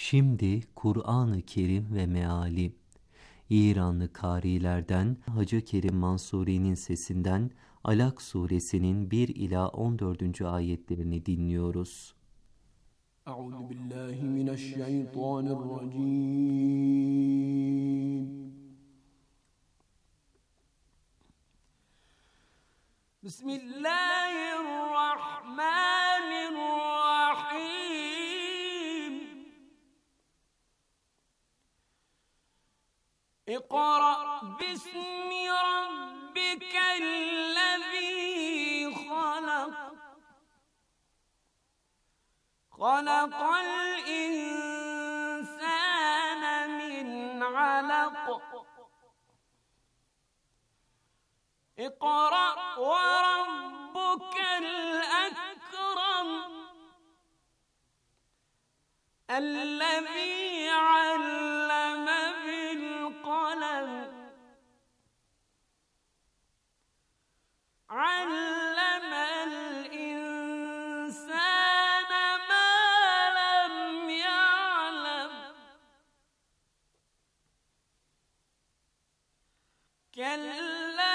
Şimdi Kur'an-ı Kerim ve meali. İranlı karilerden Hacı Kerim Mansuri'nin sesinden Alak suresinin 1 ila 14. ayetlerini dinliyoruz. Euzubillahimineşşeytanirracim. Bismillahirrahmanirrahim. İkra bismi rabbikellezî halak. Halakal insâne min alak. İkra ve rabbukel ekrem. Ellezî alleme bil kalem. Allemel insâne mâ lem ya'lem. Kella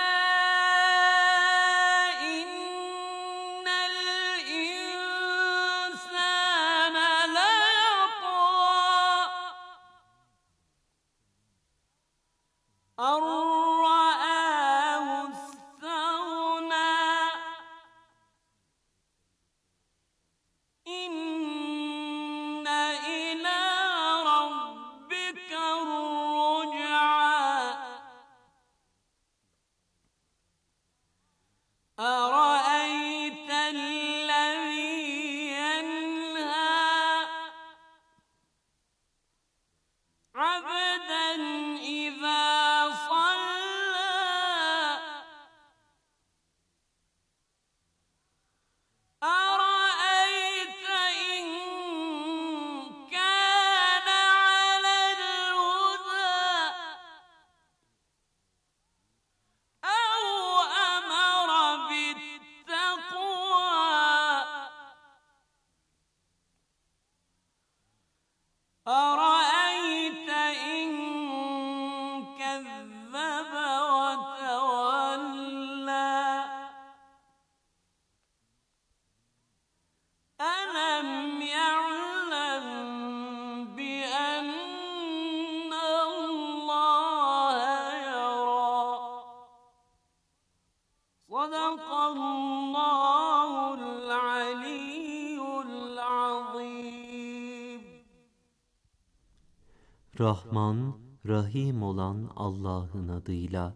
Rahman, Rahim olan Allah'ın adıyla.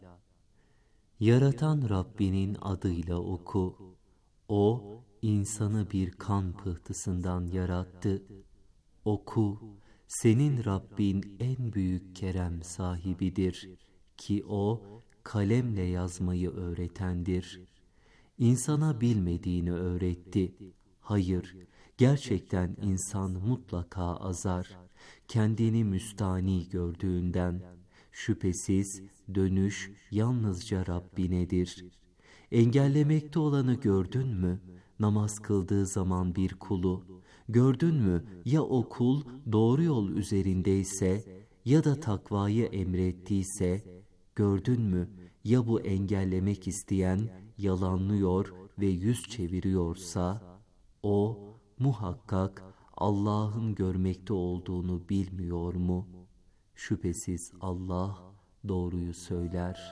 Yaratan Rabbinin adıyla oku. O, insanı bir kan pıhtısından yarattı. Oku, senin Rabbin en büyük kerem sahibidir ki o, kalemle yazmayı öğretendir. İnsana bilmediğini öğretti. Hayır, gerçekten insan mutlaka azar. Kendini müstani gördüğünden. Şüphesiz dönüş yalnızca Rabbinedir. Engellemekte olanı gördün mü? Namaz kıldığı zaman bir kulu. Gördün mü ya o kul doğru yol üzerindeyse ya da takvayı emrettiyse? Gördün mü ya bu engellemek isteyen yalanlıyor ve yüz çeviriyorsa? O muhakkak Allah'ın görmekte olduğunu bilmiyor mu? Şüphesiz Allah doğruyu söyler.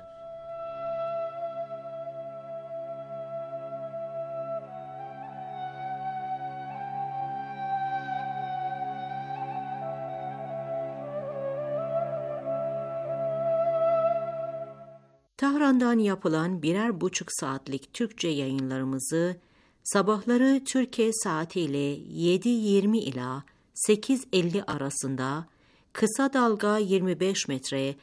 Tahran'dan yapılan 1,5 saatlik Türkçe yayınlarımızı sabahları Türkiye saatiyle 7:20 ila 8:50 arasında kısa dalga 25 metre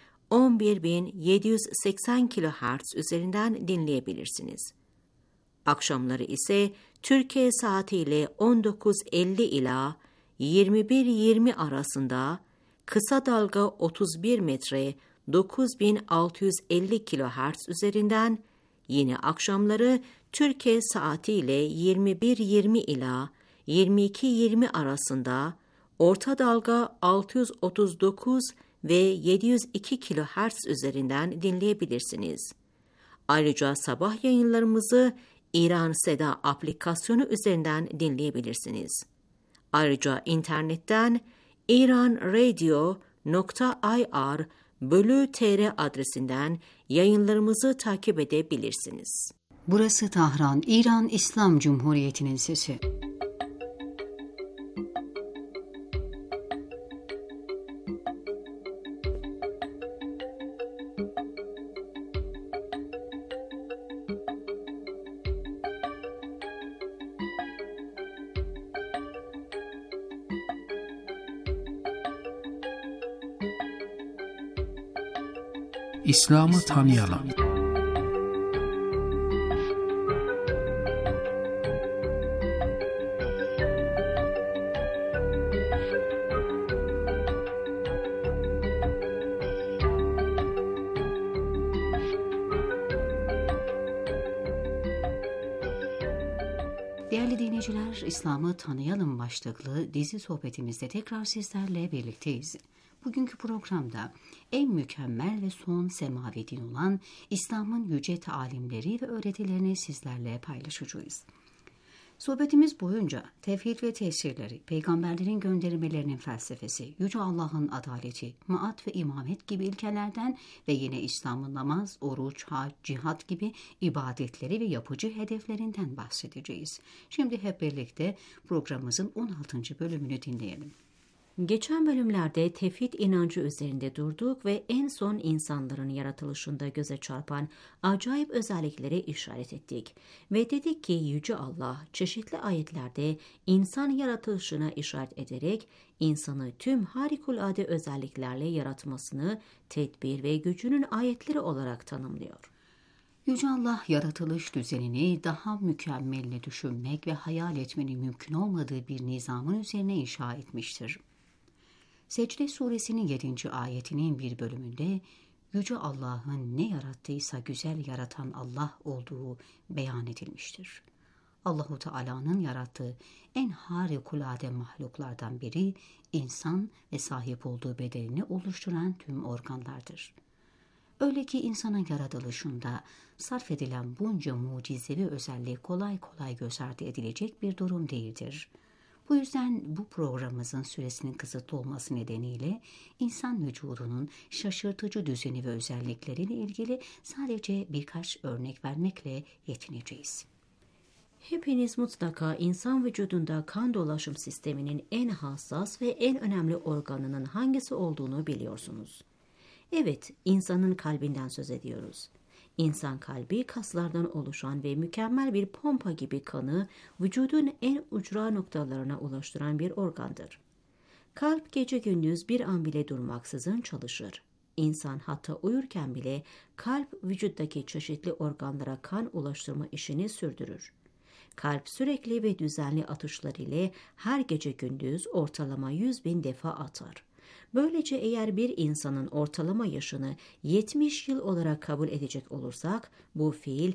11.780 kHz üzerinden dinleyebilirsiniz. Akşamları ise Türkiye saatiyle 19:50 ila 21:20 arasında kısa dalga 31 metre 9650 kHz üzerinden, yine akşamları Türkiye saatiyle 21:20 ila 22:20 arasında orta dalga 639 ve 702 kHz üzerinden dinleyebilirsiniz. Ayrıca sabah yayınlarımızı İran Seda aplikasyonu üzerinden dinleyebilirsiniz. Ayrıca internetten iranradio.ir/tr adresinden yayınlarımızı takip edebilirsiniz. Burası Tahran, İran İslam Cumhuriyeti'nin sesi. İslam'ı tanıyalım. Değerli dinleyiciler, İslam'ı tanıyalım başlıklı dizi sohbetimizde tekrar sizlerle birlikteyiz. Bugünkü programda en mükemmel ve son semavi din olan İslam'ın yüce talimleri ve öğretilerini sizlerle paylaşacağız. Sohbetimiz boyunca tevhid ve tesirleri, peygamberlerin göndermelerinin felsefesi, Yüce Allah'ın adaleti, maat ve imamet gibi ilkelerden ve yine İslam'ın namaz, oruç, hac, cihat gibi ibadetleri ve yapıcı hedeflerinden bahsedeceğiz. Şimdi hep birlikte programımızın 16. bölümünü dinleyelim. Geçen bölümlerde tevhid inancı üzerinde durduk ve en son insanların yaratılışında göze çarpan acayip özelliklere işaret ettik. Ve dedik ki Yüce Allah çeşitli ayetlerde insan yaratılışına işaret ederek insanı tüm harikulade özelliklerle yaratmasını tedbir ve gücünün ayetleri olarak tanımlıyor. Yüce Allah yaratılış düzenini daha mükemmelini düşünmek ve hayal etmenin mümkün olmadığı bir nizamın üzerine inşa etmiştir. Secde suresinin 7. ayetinin bir bölümünde Yüce Allah'ın ne yarattıysa güzel yaratan Allah olduğu beyan edilmiştir. Allahu Teala'nın yarattığı en harikulade mahluklardan biri insan ve sahip olduğu bedenini oluşturan tüm organlardır. Öyle ki insanın yaratılışında sarf edilen bunca mucizevi özelliği kolay kolay göz ardı edilecek bir durum değildir. Bu yüzden bu programımızın süresinin kısıtlı olması nedeniyle insan vücudunun şaşırtıcı düzeni ve özellikleriyle ilgili sadece birkaç örnek vermekle yetineceğiz. Hepiniz mutlaka insan vücudunda kan dolaşım sisteminin en hassas ve en önemli organının hangisi olduğunu biliyorsunuz. Evet, insanın kalbinden söz ediyoruz. İnsan kalbi kaslardan oluşan ve mükemmel bir pompa gibi kanı vücudun en ucra noktalarına ulaştıran bir organdır. Kalp gece gündüz bir an bile durmaksızın çalışır. İnsan hatta uyurken bile kalp vücuttaki çeşitli organlara kan ulaştırma işini sürdürür. Kalp sürekli ve düzenli atışlar ile her gece gündüz ortalama 100.000 defa atar. Böylece eğer bir insanın ortalama yaşını 70 yıl olarak kabul edecek olursak bu fiil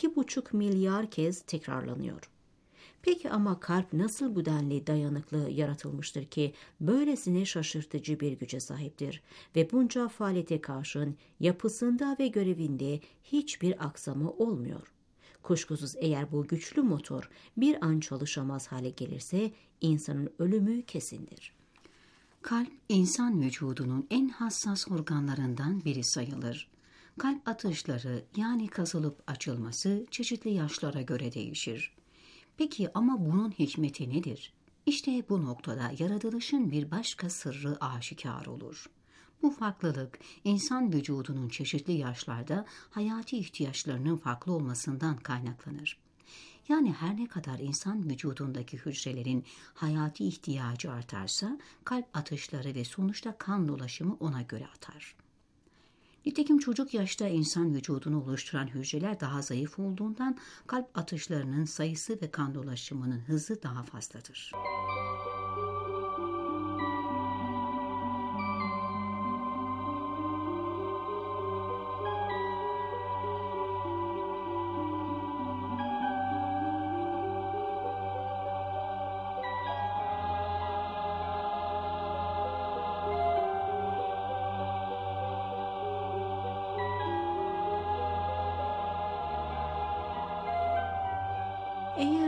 2,5 milyar kez tekrarlanıyor. Peki ama kalp nasıl bu denli dayanıklı yaratılmıştır ki böylesine şaşırtıcı bir güce sahiptir ve bunca faaliyete karşın yapısında ve görevinde hiçbir aksama olmuyor? Kuşkusuz eğer bu güçlü motor bir an çalışamaz hale gelirse insanın ölümü kesindir. Kalp, insan vücudunun en hassas organlarından biri sayılır. Kalp atışları yani kasılıp açılması çeşitli yaşlara göre değişir. Peki ama bunun hikmeti nedir? İşte bu noktada yaratılışın bir başka sırrı aşikar olur. Bu farklılık insan vücudunun çeşitli yaşlarda hayati ihtiyaçlarının farklı olmasından kaynaklanır. Yani her ne kadar insan vücudundaki hücrelerin hayati ihtiyacı artarsa kalp atışları ve sonuçta kan dolaşımı ona göre artar. Nitekim çocuk yaşta insan vücudunu oluşturan hücreler daha zayıf olduğundan kalp atışlarının sayısı ve kan dolaşımının hızı daha fazladır.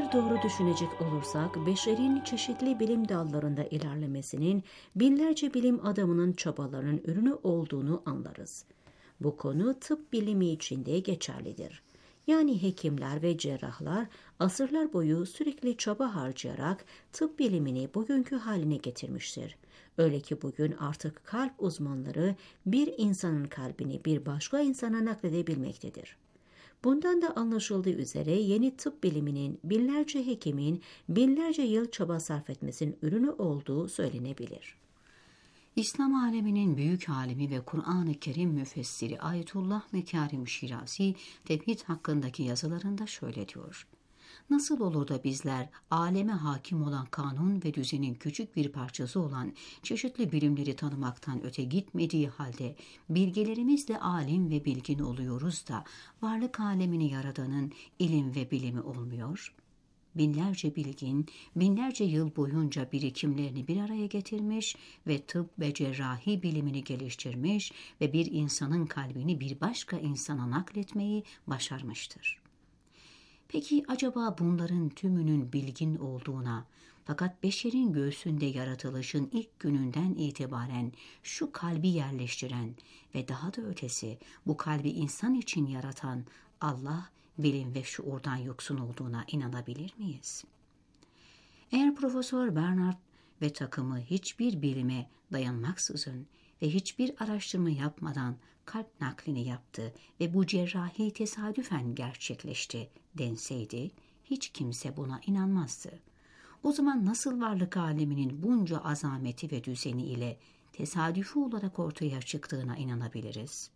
Eğer doğru düşünecek olursak, beşerin çeşitli bilim dallarında ilerlemesinin binlerce bilim adamının çabalarının ürünü olduğunu anlarız. Bu konu tıp bilimi için de geçerlidir. Yani hekimler ve cerrahlar asırlar boyu sürekli çaba harcayarak tıp bilimini bugünkü haline getirmiştir. Öyle ki bugün artık kalp uzmanları bir insanın kalbini bir başka insana nakledebilmektedir. Bundan da anlaşıldığı üzere yeni tıp biliminin binlerce hekimin binlerce yıl çaba sarf etmesinin ürünü olduğu söylenebilir. İslam aleminin büyük alimi ve Kur'an-ı Kerim müfessiri Ayetullah Mekarim Şirazi, tevhid hakkındaki yazılarında şöyle diyor: Nasıl olur da bizler aleme hakim olan kanun ve düzenin küçük bir parçası olan çeşitli bilimleri tanımaktan öte gitmediği halde bilgelerimizle alim ve bilgin oluyoruz da varlık alemini yaradanın ilim ve bilimi olmuyor? Binlerce bilgin, binlerce yıl boyunca birikimlerini bir araya getirmiş ve tıp ve cerrahi bilimini geliştirmiş ve bir insanın kalbini bir başka insana nakletmeyi başarmıştır. Peki acaba bunların tümünün bilgin olduğuna, fakat beşerin göğsünde yaratılışın ilk gününden itibaren şu kalbi yerleştiren ve daha da ötesi bu kalbi insan için yaratan Allah, bilim ve şuurdan yoksun olduğuna inanabilir miyiz? Eğer Profesör Bernard ve takımı hiçbir bilime dayanmaksızın ve hiçbir araştırma yapmadan kalp naklini yaptı ve bu cerrahi tesadüfen gerçekleşti denseydi, hiç kimse buna inanmazdı. O zaman nasıl varlık aleminin bunca azameti ve düzeni ile tesadüfi olarak ortaya çıktığına inanabiliriz?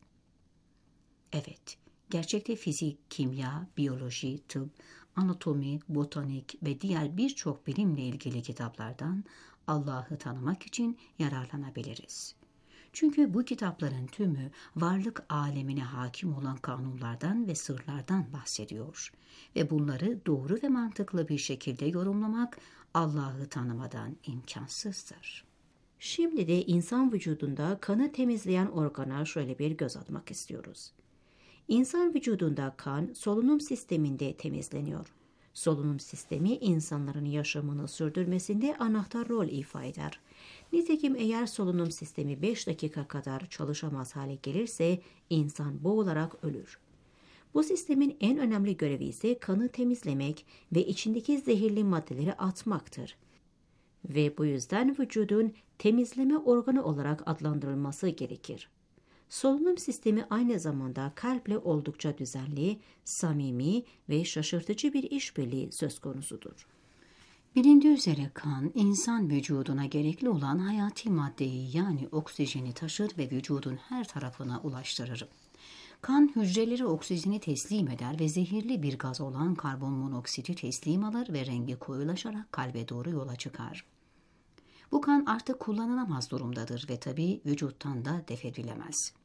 Evet, gerçekte fizik, kimya, biyoloji, tıp, anatomi, botanik ve diğer birçok bilimle ilgili kitaplardan Allah'ı tanımak için yararlanabiliriz. Çünkü bu kitapların tümü varlık alemine hakim olan kanunlardan ve sırlardan bahsediyor ve bunları doğru ve mantıklı bir şekilde yorumlamak Allah'ı tanımadan imkansızdır. Şimdi de insan vücudunda kanı temizleyen organa şöyle bir göz atmak istiyoruz. İnsan vücudunda kan solunum sisteminde temizleniyor. Solunum sistemi insanların yaşamını sürdürmesinde anahtar rol ifade eder. Nitekim eğer solunum sistemi 5 dakika kadar çalışamaz hale gelirse insan boğularak ölür. Bu sistemin en önemli görevi ise kanı temizlemek ve içindeki zehirli maddeleri atmaktır. Ve bu yüzden vücudun temizleme organı olarak adlandırılması gerekir. Solunum sistemi aynı zamanda kalple oldukça düzenli, samimi ve şaşırtıcı bir işbirliği söz konusudur. Bilindiği üzere kan, insan vücuduna gerekli olan hayati maddeyi yani oksijeni taşır ve vücudun her tarafına ulaştırır. Kan hücrelere oksijeni teslim eder ve zehirli bir gaz olan karbon monoksidi teslim alır ve rengi koyulaşarak kalbe doğru yola çıkar. Bu kan artık kullanılamaz durumdadır ve tabii vücuttan da defedilemez.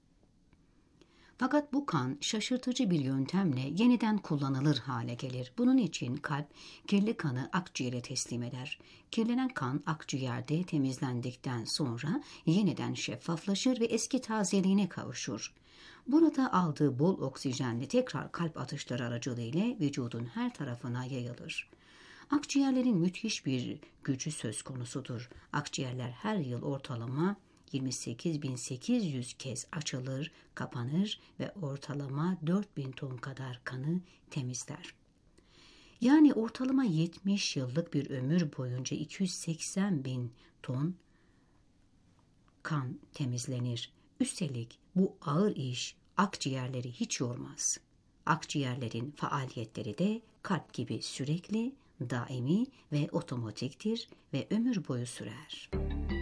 Fakat bu kan şaşırtıcı bir yöntemle yeniden kullanılır hale gelir. Bunun için kalp kirli kanı akciğere teslim eder. Kirlenen kan akciğerde temizlendikten sonra yeniden şeffaflaşır ve eski tazeliğine kavuşur. Burada aldığı bol oksijenle tekrar kalp atışları aracılığıyla vücudun her tarafına yayılır. Akciğerlerin müthiş bir gücü söz konusudur. Akciğerler her yıl ortalama 28.800 kez açılır, kapanır ve ortalama 4.000 ton kadar kanı temizler. Yani ortalama 70 yıllık bir ömür boyunca 280.000 ton kan temizlenir. Üstelik bu ağır iş akciğerleri hiç yormaz. Akciğerlerin faaliyetleri de kalp gibi sürekli, daimi ve otomatiktir ve ömür boyu sürer.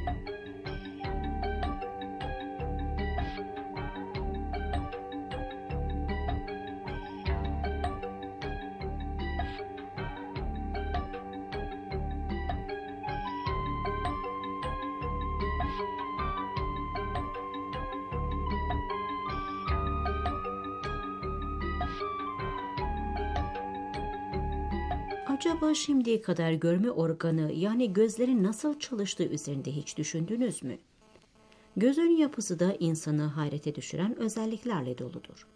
Acaba şimdiye kadar görme organı yani gözlerin nasıl çalıştığı üzerinde hiç düşündünüz mü? Gözün yapısı da insanı hayrete düşüren özelliklerle doludur.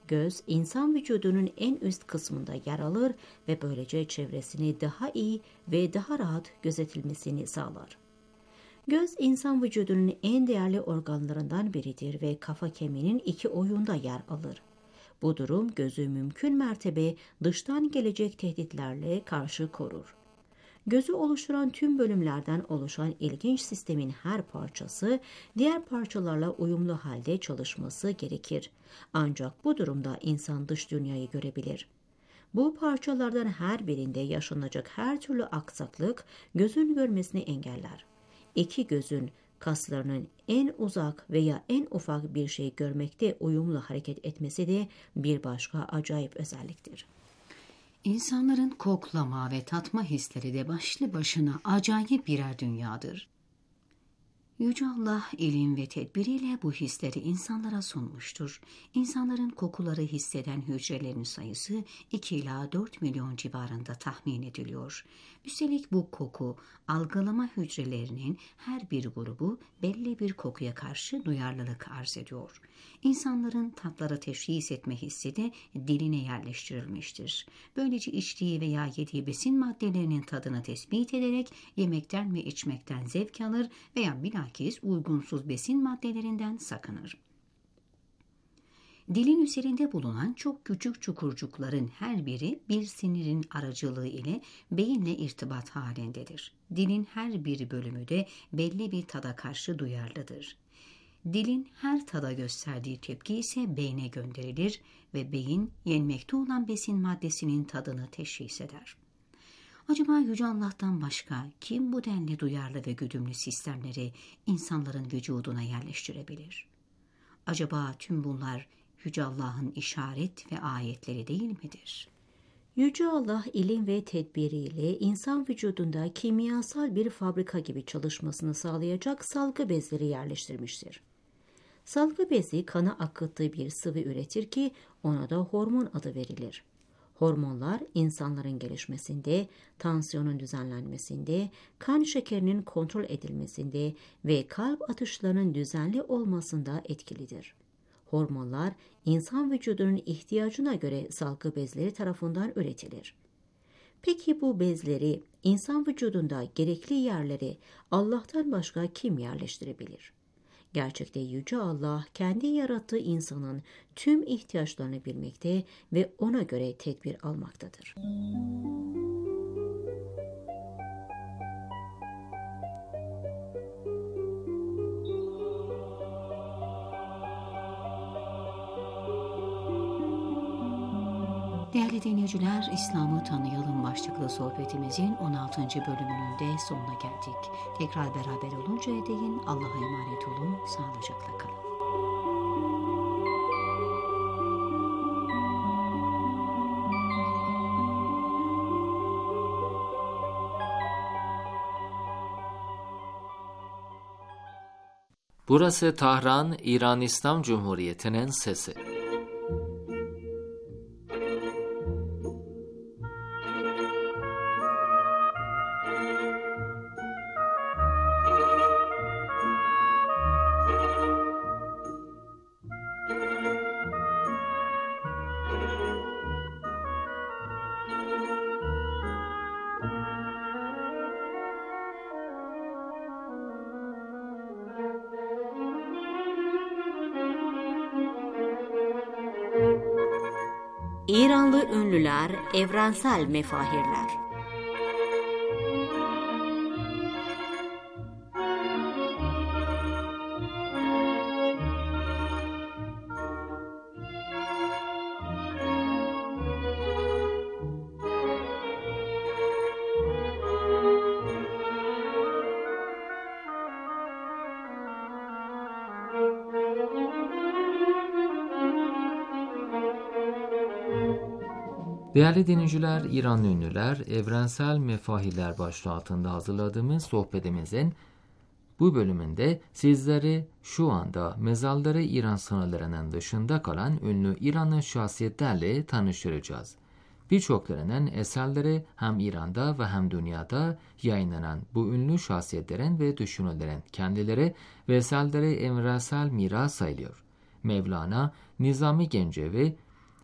Göz, insan vücudunun en üst kısmında yer alır ve böylece çevresini daha iyi ve daha rahat gözetilmesini sağlar. Göz, insan vücudunun en değerli organlarından biridir ve kafa kemiğinin iki oyunda yer alır. Bu durum gözü mümkün mertebe dıştan gelecek tehditlerle karşı korur. Gözü oluşturan tüm bölümlerden oluşan ilginç sistemin her parçası diğer parçalarla uyumlu halde çalışması gerekir. Ancak bu durumda insan dış dünyayı görebilir. Bu parçalardan her birinde yaşanacak her türlü aksaklık gözün görmesini engeller. İki gözün kaslarının en uzak veya en ufak bir şey görmekte uyumlu hareket etmesi de bir başka acayip özelliktir. İnsanların koklama ve tatma hisleri de başlı başına acayip birer dünyadır. Yüce Allah ilim ve tedbiriyle bu hisleri insanlara sunmuştur. İnsanların kokuları hisseden hücrelerin sayısı 2 ila 4 milyon civarında tahmin ediliyor. Üstelik bu koku algılama hücrelerinin her bir grubu belli bir kokuya karşı duyarlılık arz ediyor. İnsanların tatları teşhis etme hissi de diline yerleştirilmiştir. Böylece içtiği veya yediği besin maddelerinin tadını tespit ederek yemekten ve içmekten zevk alır veya bilakis uygunsuz besin maddelerinden sakınır. Dilin üzerinde bulunan çok küçük çukurcukların her biri bir sinirin aracılığı ile beyinle irtibat halindedir. Dilin her bir bölümü de belli bir tada karşı duyarlıdır. Dilin her tada gösterdiği tepki ise beyne gönderilir ve beyin yenmekte olan besin maddesinin tadını teşhis eder. Acaba Yüce Allah'tan başka kim bu denli duyarlı ve güdümlü sistemleri insanların vücuduna yerleştirebilir? Acaba tüm bunlar Yüce Allah'ın işaret ve ayetleri değil midir? Yüce Allah ilim ve tedbiriyle insan vücudunda kimyasal bir fabrika gibi çalışmasını sağlayacak salgı bezleri yerleştirmiştir. Salgı bezi kana akıttığı bir sıvı üretir ki ona da hormon adı verilir. Hormonlar insanların gelişmesinde, tansiyonun düzenlenmesinde, kan şekerinin kontrol edilmesinde ve kalp atışlarının düzenli olmasında etkilidir. Hormonlar insan vücudunun ihtiyacına göre salgı bezleri tarafından üretilir. Peki bu bezleri insan vücudunda gerekli yerlere Allah'tan başka kim yerleştirebilir? Gerçekte Yüce Allah kendi yarattığı insanın tüm ihtiyaçlarını bilmekte ve ona göre tedbir almaktadır. Değerli dinleyiciler, İslam'ı tanıyalım başlıklı sohbetimizin 16. bölümünün de sonuna geldik. Tekrar beraber oluncaya değin Allah'a emanet olun, sağlıcakla kalın. Burası Tahran, İran İslam Cumhuriyeti'nin sesi. İranlı ünlüler, evrensel mefahirler. Değerli dinleyiciler, İranlı ünlüler, evrensel mefahirler başlığı altında hazırladığımız sohbetimizin bu bölümünde sizleri şu anda mezarları İran sınırlarının dışında kalan ünlü İranlı şahsiyetlerle tanıştıracağız. Birçoklarının eserleri hem İran'da ve hem dünyada yayınlanan bu ünlü şahsiyetlerin ve düşünürlerin kendileri ve eserleri evrensel miras sayılıyor. Mevlana, Nizami Gencevi,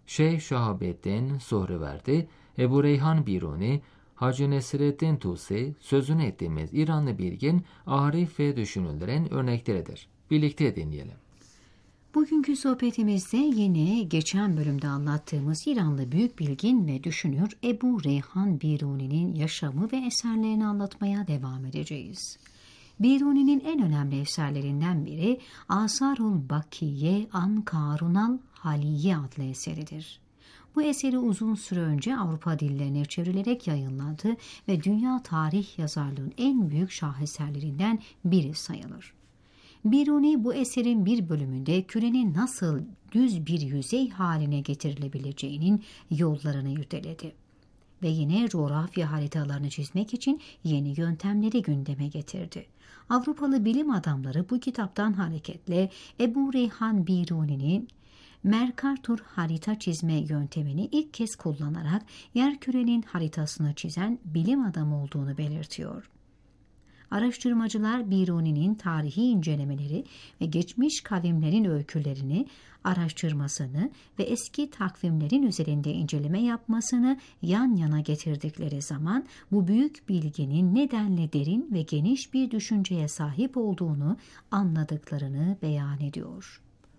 Şeyh Şahabettin Sohriverdi, Ebu Reyhan Biruni, Hacı Nesreddin Tusi sözünü ettiğimiz İranlı bilgin, arif ve düşünürlerin örnekleridir. Birlikte dinleyelim. Bugünkü sohbetimizde yine geçen bölümde anlattığımız İranlı büyük bilgin ve düşünür Ebu Reyhan Biruni'nin yaşamı ve eserlerini anlatmaya devam edeceğiz. Biruni'nin en önemli eserlerinden biri Asarul Bakiye an Karunal Haliye adlı eseridir. Bu eseri uzun süre önce Avrupa dillerine çevrilerek yayınlandı ve dünya tarih yazarlığının en büyük şaheserlerinden biri sayılır. Biruni bu eserin bir bölümünde kürenin nasıl düz bir yüzey haline getirilebileceğinin yollarını irdeledi. Ve yine coğrafya haritalarını çizmek için yeni yöntemleri gündeme getirdi. Avrupalı bilim adamları bu kitaptan hareketle Ebu Reyhan Biruni'nin Mercator harita çizme yöntemini ilk kez kullanarak yerkürenin haritasını çizen bilim adamı olduğunu belirtiyor. Araştırmacılar Biruni'nin tarihi incelemeleri ve geçmiş kavimlerin öykülerini araştırmasını ve eski takvimlerin üzerinde inceleme yapmasını yan yana getirdikleri zaman bu büyük bilginin nedenle derin ve geniş bir düşünceye sahip olduğunu anladıklarını beyan ediyor.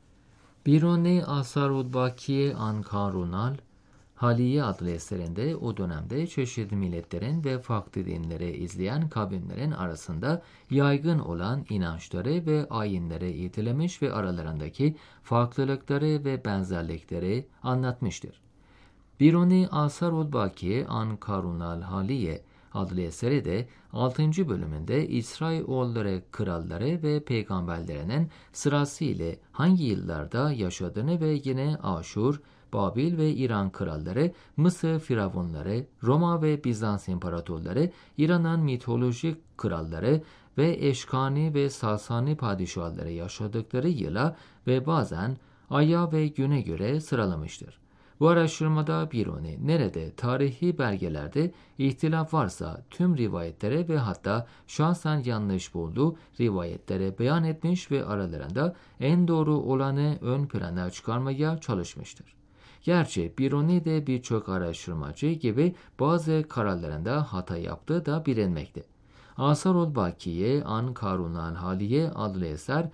Biruni Asarul Bakiye an Karunal Haliye adlı eserinde o dönemde çeşitli milletlerin ve farklı dinleri izleyen kavimlerin arasında yaygın olan inançları ve ayinleri irdelemiş ve aralarındaki farklılıkları ve benzerlikleri anlatmıştır. Biruni Asarul Bakiye an Karunal Haliye adlı eseri de 6. bölümünde İsrailoğulları kralları ve peygamberlerinin sırasıyla hangi yıllarda yaşadığını ve yine Aşur, Babil ve İran kralları, Mısır firavunları, Roma ve Bizans imparatorları, İran'ın mitolojik kralları ve Eşkani ve Sasani padişahları yaşadıkları yıla ve bazen aya ve güne göre sıralamıştır. Bu araştırmada Biruni nerede tarihi belgelerde ihtilaf varsa tüm rivayetlere ve hatta şahsen yanlış bulduğu rivayetlere beyan etmiş ve aralarında en doğru olanı ön plana çıkarmaya çalışmıştır. Gerçi Biruni de birçok araştırmacı gibi bazı kararlarında hata yaptığı da bilinmekte. Asarul Bakiye an Karunal Haliye adlı eser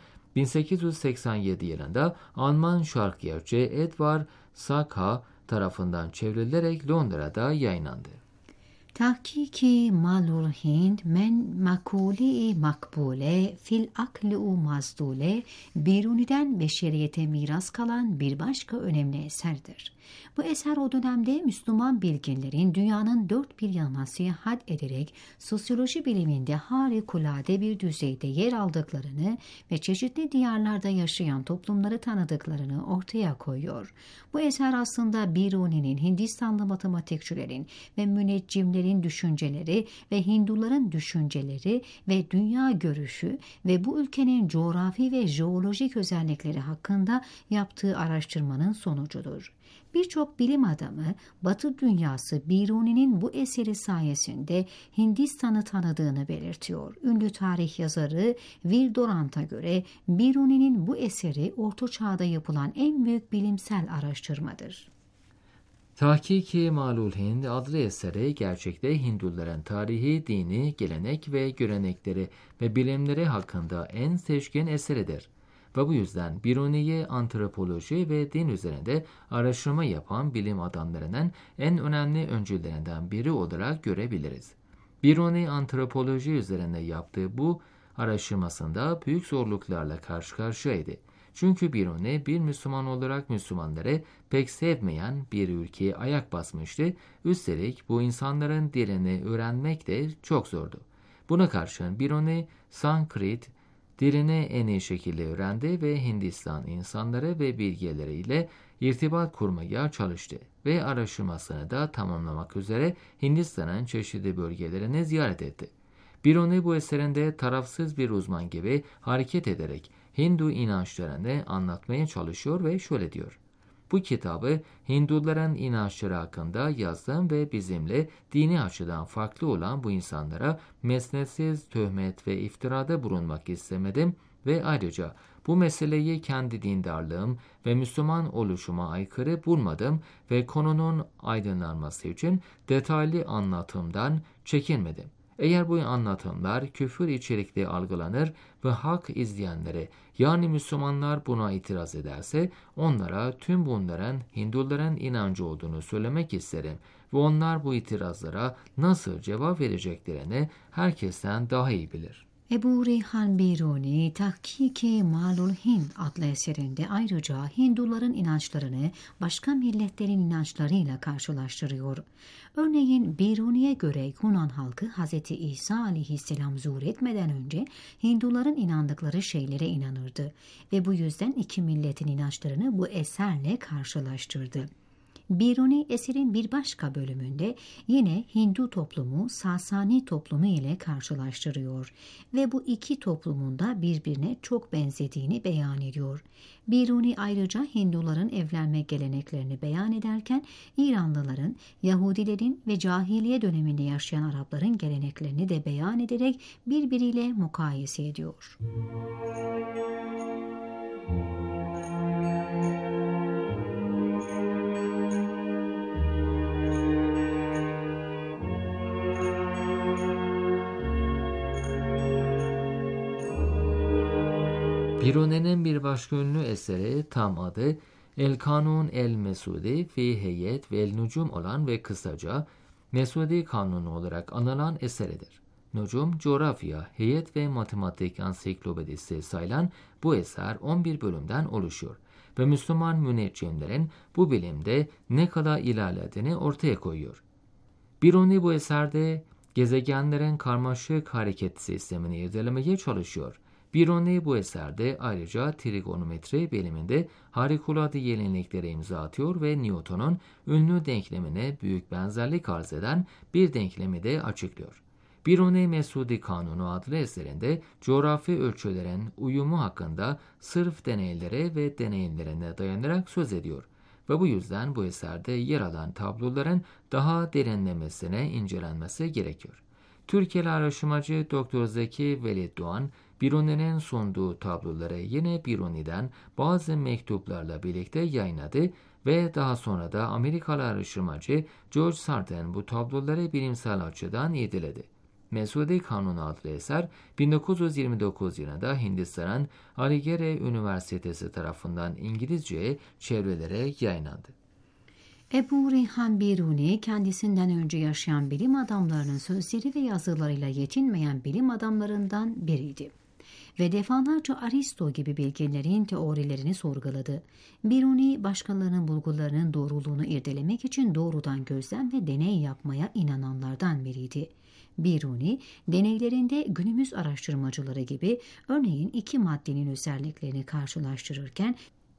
1887 yılında Alman şarkıyacı Edward Saka tarafından çevrilerek Londra'da yayınlandı. Tahkiki malul Hind men makuli makbule fil akli mazdule Biruni'den beşeriyete miras kalan bir başka önemli eserdir. Bu eser o dönemde Müslüman bilginlerin dünyanın dört bir yanına seyahat ederek sosyoloji biliminde harikulade bir düzeyde yer aldıklarını ve çeşitli diyarlarda yaşayan toplumları tanıdıklarını ortaya koyuyor. Bu eser aslında Biruni'nin Hindistanlı matematikçilerin ve müneccimlerin düşünceleri ve Hinduların düşünceleri ve dünya görüşü ve bu ülkenin coğrafi ve jeolojik özellikleri hakkında yaptığı araştırmanın sonucudur. Birçok bilim adamı Batı dünyası Biruni'nin bu eseri sayesinde Hindistan'ı tanıdığını belirtiyor. Ünlü tarih yazarı Will Durant'a göre Biruni'nin bu eseri Orta Çağ'da yapılan en büyük bilimsel araştırmadır. Tahkiki Malul Hind adlı eseri gerçekte Hinduların tarihi, dini, gelenek ve görenekleri ve bilimleri hakkında en seçkin eseridir. Ve bu yüzden Biruni'yi antropoloji ve din üzerinde araştırma yapan bilim adamlarının en önemli öncülerinden biri olarak görebiliriz. Biruni antropoloji üzerinde yaptığı bu araştırmasında büyük zorluklarla karşı karşıyaydı. Çünkü Biruni bir Müslüman olarak Müslümanları pek sevmeyen bir ülkeye ayak basmıştı. Üstelik bu insanların dilini öğrenmek de çok zordu. Buna karşın Biruni Sanskrit dilini en iyi şekilde öğrendi ve Hindistan insanları ve bilgileriyle irtibat kurmaya çalıştı ve araştırmasını da tamamlamak üzere Hindistan'ın çeşitli bölgelerini ziyaret etti. Biruni bu eserinde tarafsız bir uzman gibi hareket ederek Hindu inançlarını anlatmaya çalışıyor ve şöyle diyor. Bu kitabı Hinduların inançları hakkında yazdım ve bizimle dini açıdan farklı olan bu insanlara mesnetsiz töhmet ve iftirada bulunmak istemedim ve ayrıca bu meseleyi kendi dindarlığım ve Müslüman oluşuma aykırı bulmadım ve konunun aydınlanması için detaylı anlatımdan çekinmedim. Eğer bu anlatımlar küfür içerikli algılanır ve hak izleyenleri yani Müslümanlar buna itiraz ederse onlara tüm bunların Hinduların inancı olduğunu söylemek isterim ve onlar bu itirazlara nasıl cevap vereceklerini herkesten daha iyi bilir. Ebu Reyhan Biruni, Tahkik-i Malul Hind adlı eserinde ayrıca Hinduların inançlarını başka milletlerin inançlarıyla karşılaştırıyor. Örneğin Biruni'ye göre Yunan halkı Hz. İsa aleyhisselam zuhur etmeden önce Hinduların inandıkları şeylere inanırdı ve bu yüzden iki milletin inançlarını bu eserle karşılaştırdı. Biruni eserin bir başka bölümünde yine Hindu toplumu Sasani toplumu ile karşılaştırıyor ve bu iki toplumun da birbirine çok benzediğini beyan ediyor. Biruni ayrıca Hinduların evlenme geleneklerini beyan ederken İranlıların, Yahudilerin ve cahiliye döneminde yaşayan Arapların geleneklerini de beyan ederek birbiriyle mukayese ediyor. Biruni'nin bir başka ünlü eseri tam adı El Kanun El Mesudi fi Heyet ve El Nucum olan ve kısaca Mesudi Kanunu olarak anılan eseridir. Nucum, coğrafya, heyet ve matematik ansiklopedisi sayılan bu eser 11 bölümden oluşuyor ve Müslüman müneccimlerin bu bilimde ne kadar ilerlediğini ortaya koyuyor. Biruni bu eserde gezegenlerin karmaşık hareket sistemini irdelemeye çalışıyor. Biruni bu eserde ayrıca trigonometri biliminde harikulade yeniliklere imza atıyor ve Newton'un ünlü denklemine büyük benzerlik arz eden bir denklemi de açıklıyor. Biruni Mesudi Kanunu adlı eserinde coğrafi ölçülerin uyumu hakkında sırf deneylere ve deneyimlerine dayanarak söz ediyor ve bu yüzden bu eserde yer alan tabloların daha derinlemesine incelenmesi gerekiyor. Türkiye'li araştırmacı Dr. Zeki Velid Doğan, Biruni'nin sunduğu tabloları yine Biruni'den bazı mektuplarla birlikte yayınladı ve daha sonra da Amerikalı araştırmacı George Sarton bu tabloları bilimsel açıdan irdeledi. Mesudi Kanunu adlı eser 1929 yılında Hindistan'ın Aligere Üniversitesi tarafından İngilizceye çevrelere yayınlandı. Ebu Reyhan Biruni kendisinden önce yaşayan bilim adamlarının sözleri ve yazılarıyla yetinmeyen bilim adamlarından biriydi. Ve defalarca Aristo gibi bilginlerin teorilerini sorguladı. Biruni başkalarının bulgularının doğruluğunu irdelemek için doğrudan gözlem ve deney yapmaya inananlardan biriydi. Biruni, deneylerinde günümüz araştırmacıları gibi örneğin iki maddenin özelliklerini karşılaştırırken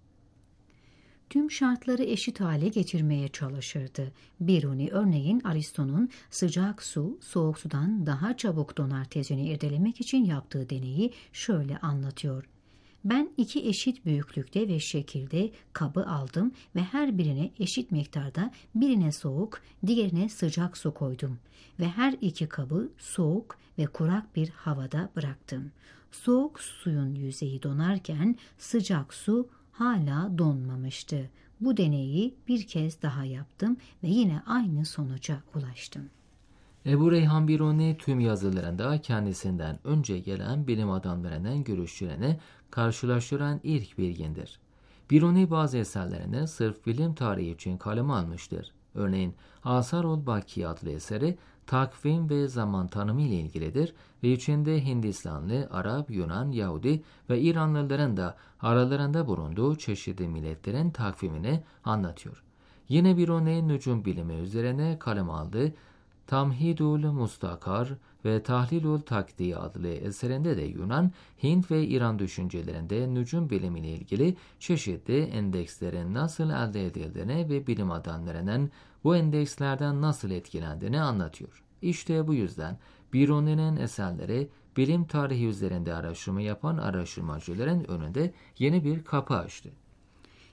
tüm şartları eşit hale getirmeye çalışırdı. Biruni örneğin Aristo'nun sıcak su, soğuk sudan daha çabuk donar tezini irdelemek için yaptığı deneyi şöyle anlatıyor. Ben iki eşit büyüklükte ve şekilde kabı aldım ve her birine eşit miktarda birine soğuk, diğerine sıcak su koydum ve her iki kabı soğuk ve kurak bir havada bıraktım. Soğuk suyun yüzeyi donarken sıcak su hala donmamıştı. Bu deneyi bir kez daha yaptım ve yine aynı sonuca ulaştım. Ebu Reyhan Biruni tüm yazılarında kendisinden önce gelen bilim adamlarının görüşlerini karşılaştıran ilk bilgindir. Biruni bazı eserlerini sırf bilim tarihi için kaleme almıştır. Örneğin Asar-ol Baki adlı eseri takvim ve zaman tanımı ile ilgilidir ve içinde Hindistanlı, Arap, Yunan, Yahudi ve İranlıların da aralarında bulunduğu çeşitli milletlerin takvimini anlatıyor. Yine Biruni nücum bilimi üzerine kaleme aldı. Tamhidul Mustakar ve Tahlilul Takdi adlı eserinde de Yunan, Hint ve İran düşüncelerinde nücum bilimiyle ilgili çeşitli endekslerin nasıl elde edildiğini ve bilim adamlarının bu endekslerden nasıl etkilendiğini anlatıyor. İşte bu yüzden Biruni'nin eserleri bilim tarihi üzerinde araştırma yapan araştırmacıların önünde yeni bir kapı açtı.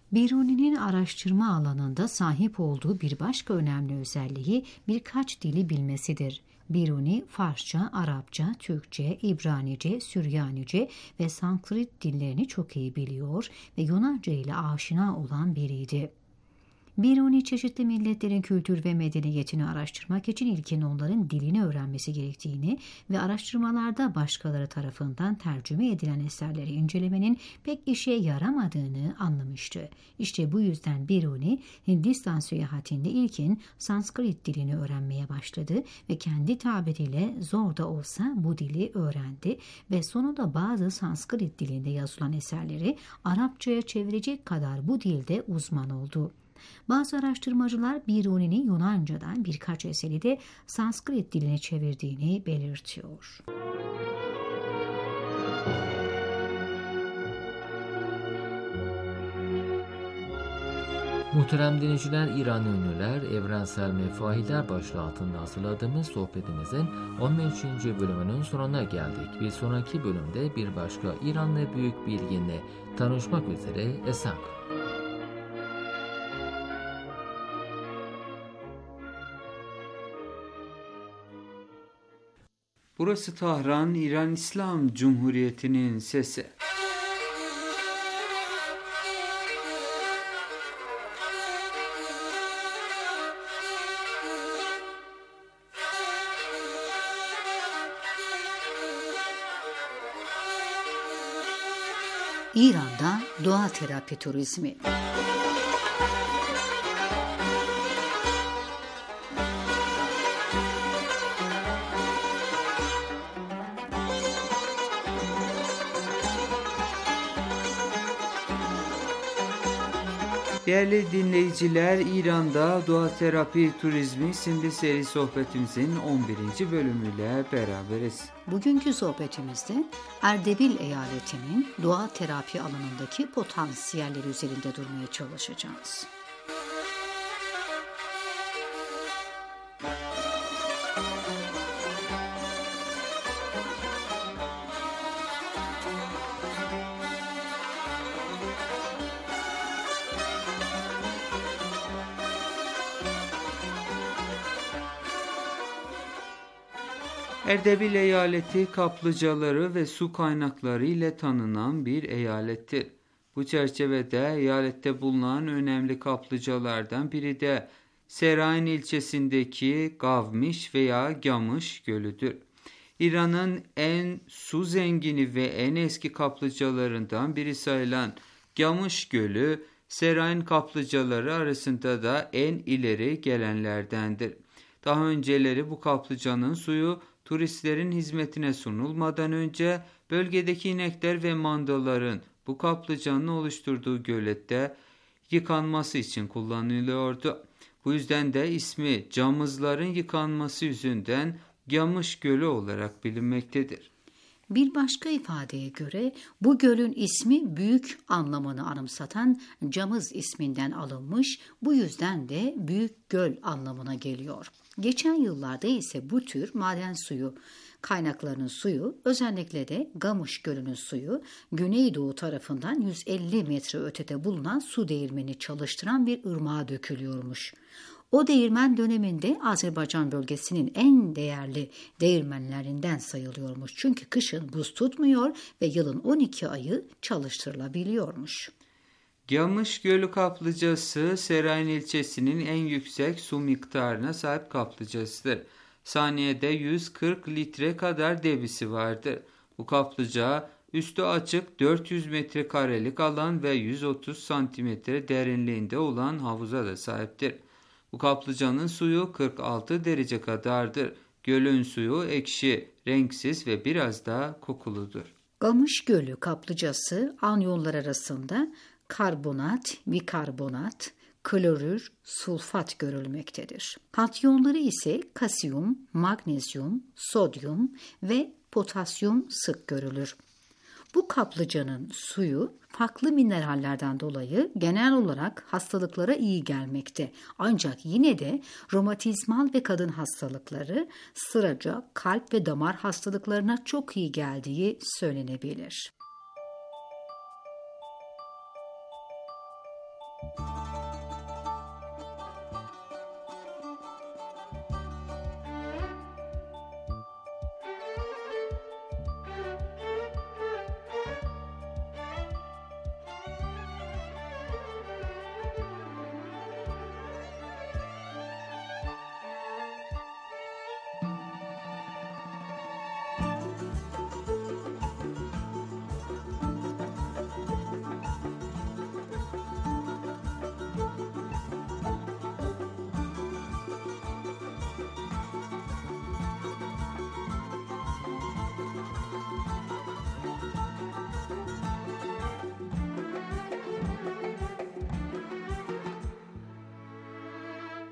Biruni'nin araştırma alanında sahip olduğu bir başka önemli özelliği birkaç dili bilmesidir. Biruni, Farsça, Arapça, Türkçe, İbranice, Süryanice ve Sanskrit dillerini çok iyi biliyor ve Yunanca ile aşina olan biriydi. Biruni çeşitli milletlerin kültür ve medeniyetini araştırmak için ilkin onların dilini öğrenmesi gerektiğini ve araştırmalarda başkaları tarafından tercüme edilen eserleri incelemenin pek işe yaramadığını anlamıştı. İşte bu yüzden Biruni Hindistan seyahatinde ilkin Sanskrit dilini öğrenmeye başladı ve kendi tabiriyle zor da olsa bu dili öğrendi ve sonunda bazı Sanskrit dilinde yazılan eserleri Arapçaya çevirecek kadar bu dilde uzman oldu. Bazı araştırmacılar Biruni'nin Yunanca'dan birkaç eseri de Sanskrit diline çevirdiğini belirtiyor. Muhterem dinleyiciler, İran ünlüler, evrensel mefahiler başlığı altında hazırladığımız sohbetimizin 15. bölümünün sonuna geldik. Bir sonraki bölümde bir başka İranlı büyük bilginle tanışmak üzere, esen kalın. Burası Tahran, İran İslam Cumhuriyeti'nin sesi. İran'da doğa terapi turizmi. Değerli dinleyiciler, İran'da Doğa Terapi Turizmi isimli seri sohbetimizin 11. bölümüyle beraberiz. Bugünkü sohbetimizde Erdebil eyaletinin doğa terapi alanındaki potansiyelleri üzerinde durmaya çalışacağız. Erdebil eyaleti kaplıcaları ve su kaynakları ile tanınan bir eyalettir. Bu çerçevede eyalette bulunan önemli kaplıcalardan biri de Serayn ilçesindeki Gavmiş veya Gamış Gölü'dür. İran'ın en su zengini ve en eski kaplıcalarından biri sayılan Gamış Gölü, Serayn kaplıcaları arasında da en ileri gelenlerdendir. Daha önceleri bu kaplıcanın suyu turistlerin hizmetine sunulmadan önce bölgedeki inekler ve mandaların bu kaplıcanın oluşturduğu gölette yıkanması için kullanılıyordu. Bu yüzden de ismi camızların yıkanması yüzünden Gamış Gölü olarak bilinmektedir. Bir başka ifadeye göre bu gölün ismi büyük anlamını anımsatan Camız isminden alınmış, bu yüzden de büyük göl anlamına geliyor. Geçen yıllarda ise bu tür maden suyu kaynaklarının suyu, özellikle de Gamış Gölü'nün suyu, Güneydoğu tarafından 150 metre ötede bulunan su değirmeni çalıştıran bir ırmağa dökülüyormuş. O değirmen döneminde Azerbaycan bölgesinin en değerli değirmenlerinden sayılıyormuş. Çünkü kışın buz tutmuyor ve yılın 12 ayı çalıştırılabiliyormuş. Gamış Gölü kaplıcası Serayn ilçesinin en yüksek su miktarına sahip kaplıcasıdır. Saniyede 140 litre kadar debisi vardır. Bu kaplıca üstü açık 400 metrekarelik alan ve 130 santimetre derinliğinde olan havuza da sahiptir. Bu kaplıcanın suyu 46 derece kadardır. Gölün suyu ekşi, renksiz ve biraz da kokuludur. Gamış Gölü kaplıcası anyonlar arasında karbonat, bikarbonat, klorür, sulfat görülmektedir. Katyonları ise kalsiyum, magnezyum, sodyum ve potasyum sık görülür. Bu kaplıcanın suyu farklı minerallerden dolayı genel olarak hastalıklara iyi gelmekte. Ancak yine de romatizmal ve kadın hastalıkları, sıraca kalp ve damar hastalıklarına çok iyi geldiği söylenebilir.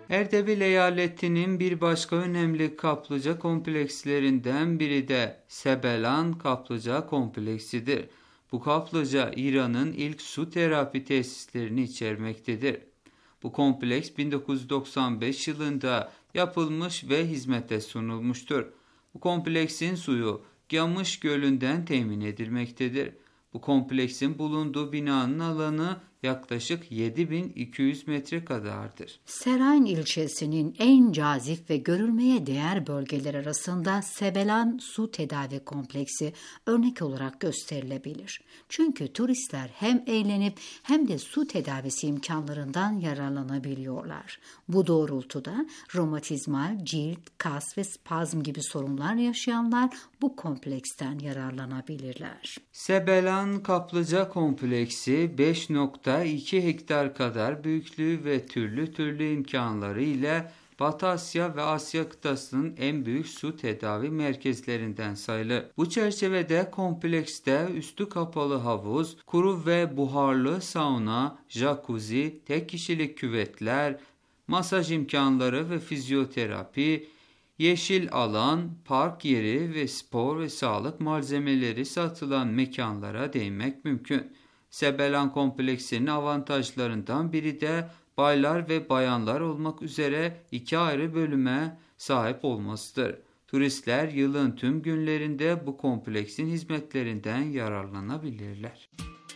Erdebil eyaletinin bir başka önemli kaplıca komplekslerinden biri de Sebelan kaplıca kompleksidir. Bu kaplıca İran'ın ilk su terapi tesislerini içermektedir. Bu kompleks 1995 yılında yapılmış ve hizmete sunulmuştur. Bu kompleksin suyu Gamış Gölü'nden temin edilmektedir. Bu kompleksin bulunduğu binanın alanı yaklaşık 7200 metre kadardır. Serayn ilçesinin en cazip ve görülmeye değer bölgeler arasında Sebelan Su Tedavi Kompleksi örnek olarak gösterilebilir. Çünkü turistler hem eğlenip hem de su tedavisi imkanlarından yararlanabiliyorlar. Bu doğrultuda romatizmal, cilt, kas ve spazm gibi sorunlar yaşayanlar bu kompleksten yararlanabilirler. Sebelan Kaplıca Kompleksi 5,2 hektar kadar büyüklüğü ve türlü imkanları ile Batı Asya ve Asya kıtasının en büyük su tedavi merkezlerinden sayılır. Bu çerçevede komplekste üstü kapalı havuz, kuru ve buharlı sauna, jacuzzi, tek kişilik küvetler, masaj imkanları ve fizyoterapi, yeşil alan, park yeri ve spor ve sağlık malzemeleri satılan mekanlara değinmek mümkün. Sebelan kompleksinin avantajlarından biri de baylar ve bayanlar olmak üzere 2 ayrı bölüme sahip olmasıdır. Turistler yılın tüm günlerinde bu kompleksin hizmetlerinden yararlanabilirler.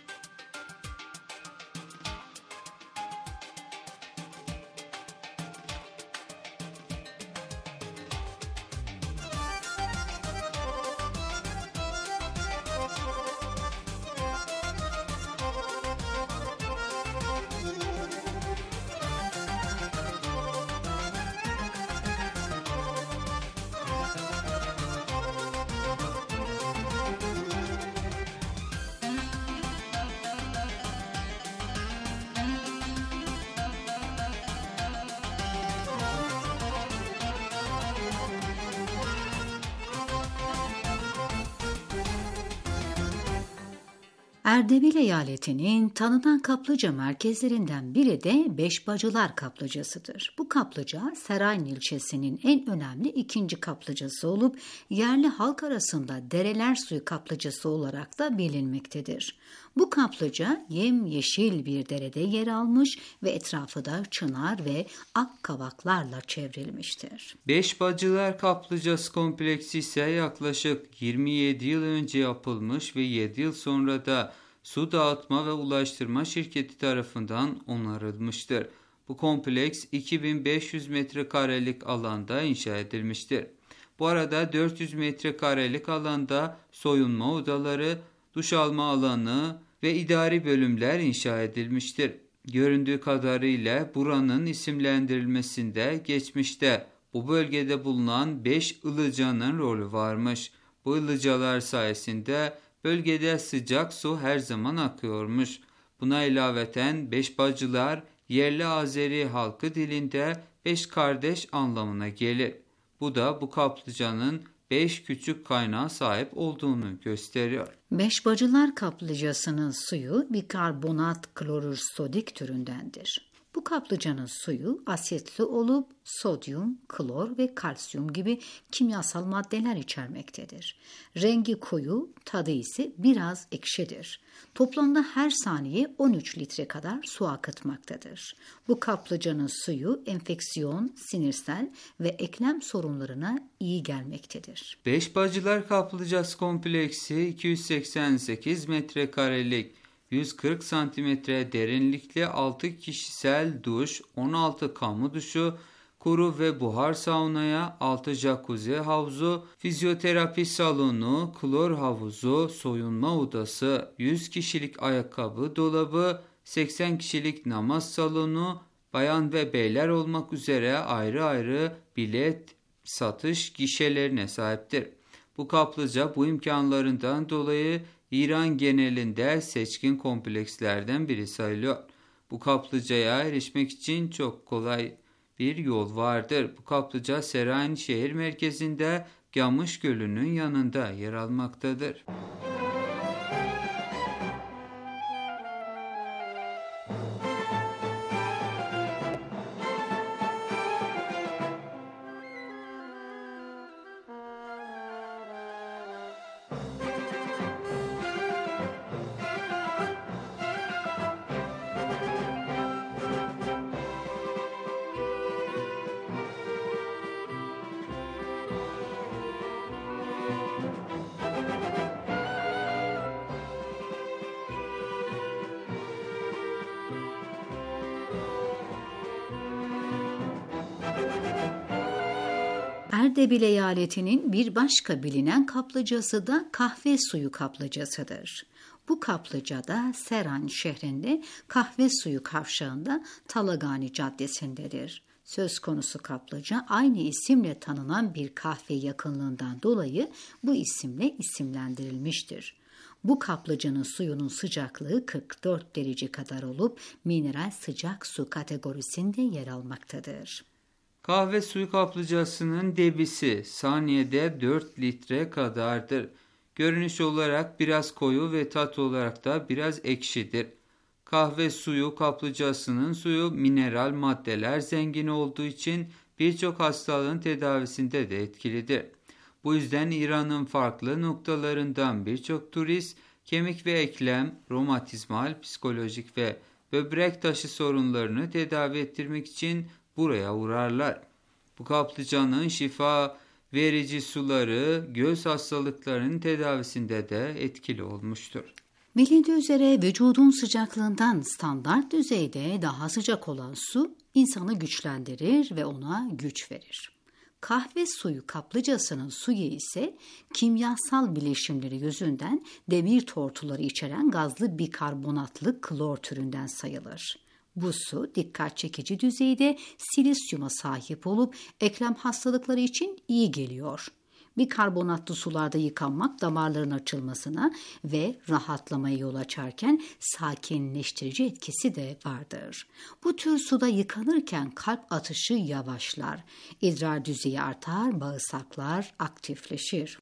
Erdebil eyaletinin tanınan kaplıca merkezlerinden biri de Beşbacılar Kaplıcası'dır. Bu kaplıca Serayn ilçesinin en önemli ikinci kaplıcası olup yerli halk arasında Dereler Suyu Kaplıcası olarak da bilinmektedir. Bu kaplıca yemyeşil bir derede yer almış ve etrafı da çınar ve ak kavaklarla çevrilmiştir. Beşbacılar Kaplıcası kompleksi ise yaklaşık 27 yıl önce yapılmış ve 7 yıl sonra da Su Dağıtma ve Ulaştırma Şirketi tarafından onarılmıştır. Bu kompleks 2500 metrekarelik alanda inşa edilmiştir. Bu arada 400 metrekarelik alanda soyunma odaları, duş alma alanı ve idari bölümler inşa edilmiştir. Göründüğü kadarıyla buranın isimlendirilmesinde geçmişte bu bölgede bulunan 5 ılıcanın rolü varmış. Bu ılıcalar sayesinde bölgede sıcak su her zaman akıyormuş. Buna ilaveten Beşbacılar yerli Azeri halkı dilinde 5 kardeş anlamına gelir. Bu da bu kaplıcanın 5 küçük kaynağa sahip olduğunu gösteriyor. Beşbacılar Kaplıcası'nın suyu bikarbonat klorür sodik türündendir. Bu kaplıcanın suyu asitli olup sodyum, klor ve kalsiyum gibi kimyasal maddeler içermektedir. Rengi koyu, tadı ise biraz ekşidir. Toplamda her saniye 13 litre kadar su akıtmaktadır. Bu kaplıcanın suyu enfeksiyon, sinirsel ve eklem sorunlarına iyi gelmektedir. Beşbacılar Kaplıcası kompleksi 288 metrekarelik 140 santimetre derinlikli 6 kişisel duş, 16 kamu duşu, kuru ve buhar saunaya, 6 jacuzzi havuzu, fizyoterapi salonu, klor havuzu, soyunma odası, 100 kişilik ayakkabı dolabı, 80 kişilik namaz salonu, bayan ve beyler olmak üzere ayrı ayrı bilet satış gişelerine sahiptir. Bu kaplıca bu imkanlarından dolayı İran genelinde seçkin komplekslerden biri sayılıyor. Bu kaplıcaya erişmek için çok kolay bir yol vardır. Bu kaplıca Serayn şehir merkezinde Gamış Gölü'nün yanında yer almaktadır. Erdebil eyaletinin bir başka bilinen kaplıcası da kahve suyu kaplıcasıdır. Bu kaplıca da Seran şehrinde Kahve Suyu kavşağında Talagani Caddesi'ndedir. Söz konusu kaplıca aynı isimle tanınan bir kahve yakınlığından dolayı bu isimle isimlendirilmiştir. Bu kaplıcanın suyunun sıcaklığı 44 derece kadar olup mineral sıcak su kategorisinde yer almaktadır. Kahve suyu kaplıcasının debisi saniyede 4 litre kadardır. Görünüş olarak biraz koyu ve tat olarak da biraz ekşidir. Kahve suyu kaplıcasının suyu mineral maddeler zengin olduğu için birçok hastalığın tedavisinde de etkilidir. Bu yüzden İran'ın farklı noktalarından birçok turist kemik ve eklem, romatizmal, psikolojik ve böbrek taşı sorunlarını tedavi ettirmek için buraya uğrarlar. Bu kaplıcanın şifa verici suları göz hastalıklarının tedavisinde de etkili olmuştur. Bilindiği üzere vücudun sıcaklığından standart düzeyde daha sıcak olan su insanı güçlendirir ve ona güç verir. Kahve suyu kaplıcasının suyu ise kimyasal bileşimleri yüzünden demir tortuları içeren gazlı bikarbonatlı klor türünden sayılır. Bu su dikkat çekici düzeyde silisyuma sahip olup eklem hastalıkları için iyi geliyor. Bikarbonatlı sularda yıkanmak damarların açılmasına ve rahatlamaya yol açarken sakinleştirici etkisi de vardır. Bu tür suda yıkanırken kalp atışı yavaşlar, idrar düzeyi artar, bağırsaklar aktifleşir.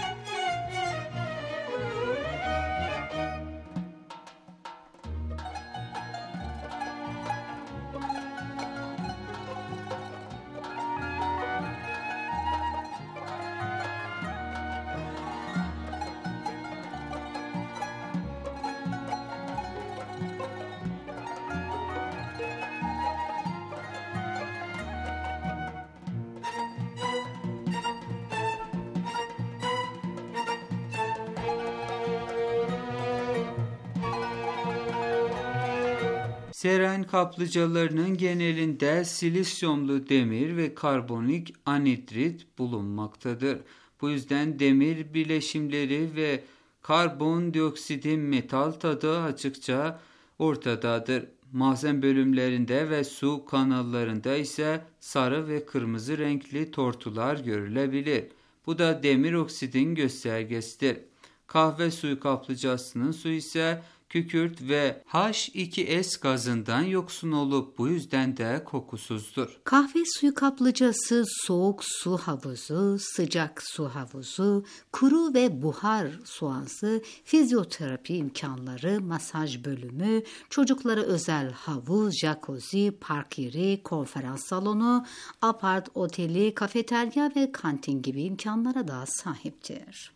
Seran kaplıcalarının genelinde silisyumlu demir ve karbonik anhidrit bulunmaktadır. Bu yüzden demir bileşimleri ve karbondioksitin metal tadı açıkça ortadadır. Mazen bölümlerinde ve su kanallarında ise sarı ve kırmızı renkli tortular görülebilir. Bu da demir oksidin göstergesidir. Kahve suyu kaplıcasının suyu ise kükürt ve H2S gazından yoksun olup bu yüzden de kokusuzdur. Kahve suyu kaplıcası soğuk su havuzu, sıcak su havuzu, kuru ve buhar su havuzu, fizyoterapi imkanları, masaj bölümü, çocuklara özel havuz, jacuzzi, park yeri, konferans salonu, apart oteli, kafeterya ve kantin gibi imkanlara da sahiptir.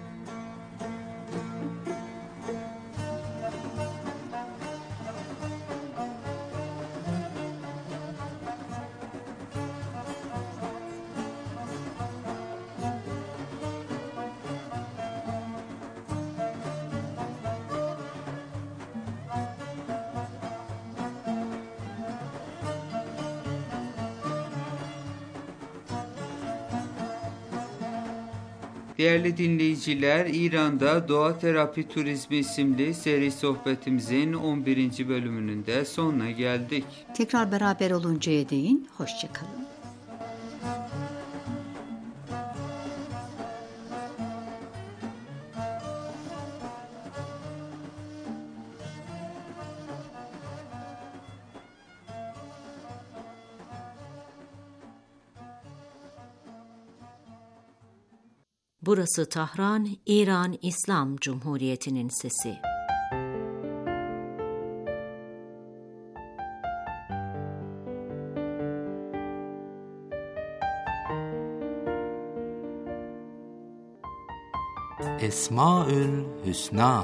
Değerli dinleyiciler, İran'da Doğa Terapi Turizmi isimli seri sohbetimizin 11. bölümünün de sonuna geldik. Tekrar beraber oluncaya değin, hoşça kalın. Burası Tahran, İran İslam Cumhuriyeti'nin sesi. Esmaül Hüsna.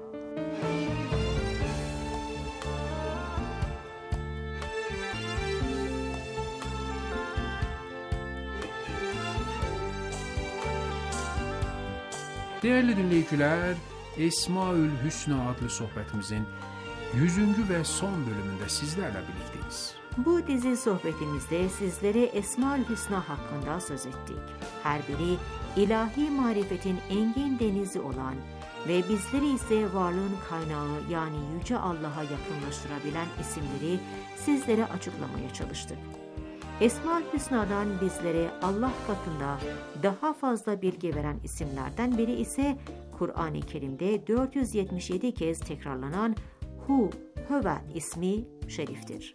Değerli dinleyiciler, Esmaül Hüsna adlı sohbetimizin 100. ve son bölümünde sizlerle birlikteyiz. Bu dizi sohbetimizde sizlere Esma-ül Hüsna hakkında söz ettik. Her biri ilahi marifetin engin denizi olan ve bizleri ise varlığın kaynağı yani Yüce Allah'a yakınlaştırabilen isimleri sizlere açıklamaya çalıştık. Esma-ül Hüsna'dan bizlere Allah katında daha fazla bilgi veren isimlerden biri ise Kur'an-ı Kerim'de 477 kez tekrarlanan Hu, Höve ismi şeriftir.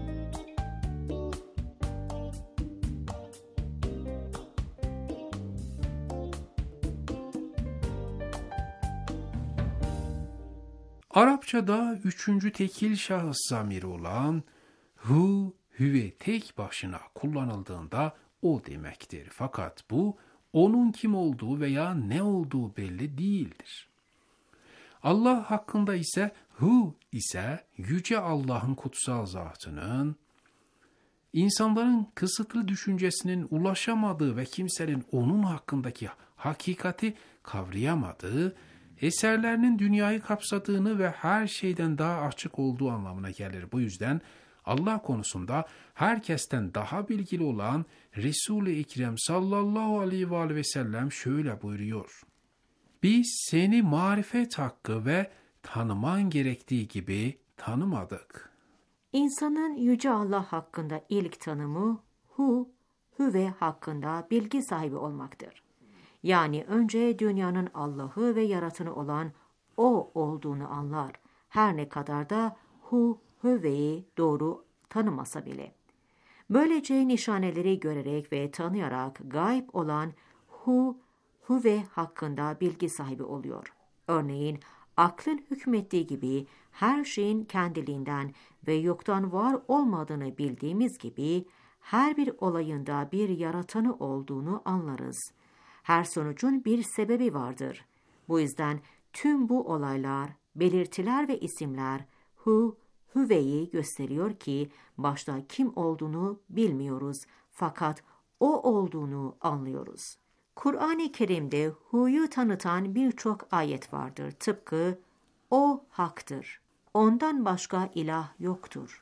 Arapçada üçüncü tekil şahıs zamiri olan hu, hüve tek başına kullanıldığında o demektir. Fakat bu onun kim olduğu veya ne olduğu belli değildir. Allah hakkında ise hu ise Yüce Allah'ın kutsal zatının, insanların kısıtlı düşüncesinin ulaşamadığı ve kimsenin onun hakkındaki hakikati kavrayamadığı, eserlerinin dünyayı kapsadığını ve her şeyden daha açık olduğu anlamına gelir. Bu yüzden Allah konusunda herkesten daha bilgili olan Resul-i Ekrem sallallahu aleyhi ve sellem şöyle buyuruyor. Biz seni marifet hakkı ve tanıman gerektiği gibi tanımadık. İnsanın Yüce Allah hakkında ilk tanımı Hu, Hüve hakkında bilgi sahibi olmaktır. Yani önce dünyanın Allah'ı ve yaratanı olan O olduğunu anlar. Her ne kadar da Hu, Hüve'yi doğru tanımasa bile. Böylece nişaneleri görerek ve tanıyarak gayb olan Hu, Hüve hakkında bilgi sahibi oluyor. Örneğin aklın hükmettiği gibi her şeyin kendiliğinden ve yoktan var olmadığını bildiğimiz gibi her bir olayında bir yaratanı olduğunu anlarız. Her sonucun bir sebebi vardır. Bu yüzden tüm bu olaylar, belirtiler ve isimler Hu, Hüve'yi gösteriyor ki başta kim olduğunu bilmiyoruz fakat O olduğunu anlıyoruz. Kur'an-ı Kerim'de Hu'yu tanıtan birçok ayet vardır. Tıpkı O haktır. Ondan başka ilah yoktur.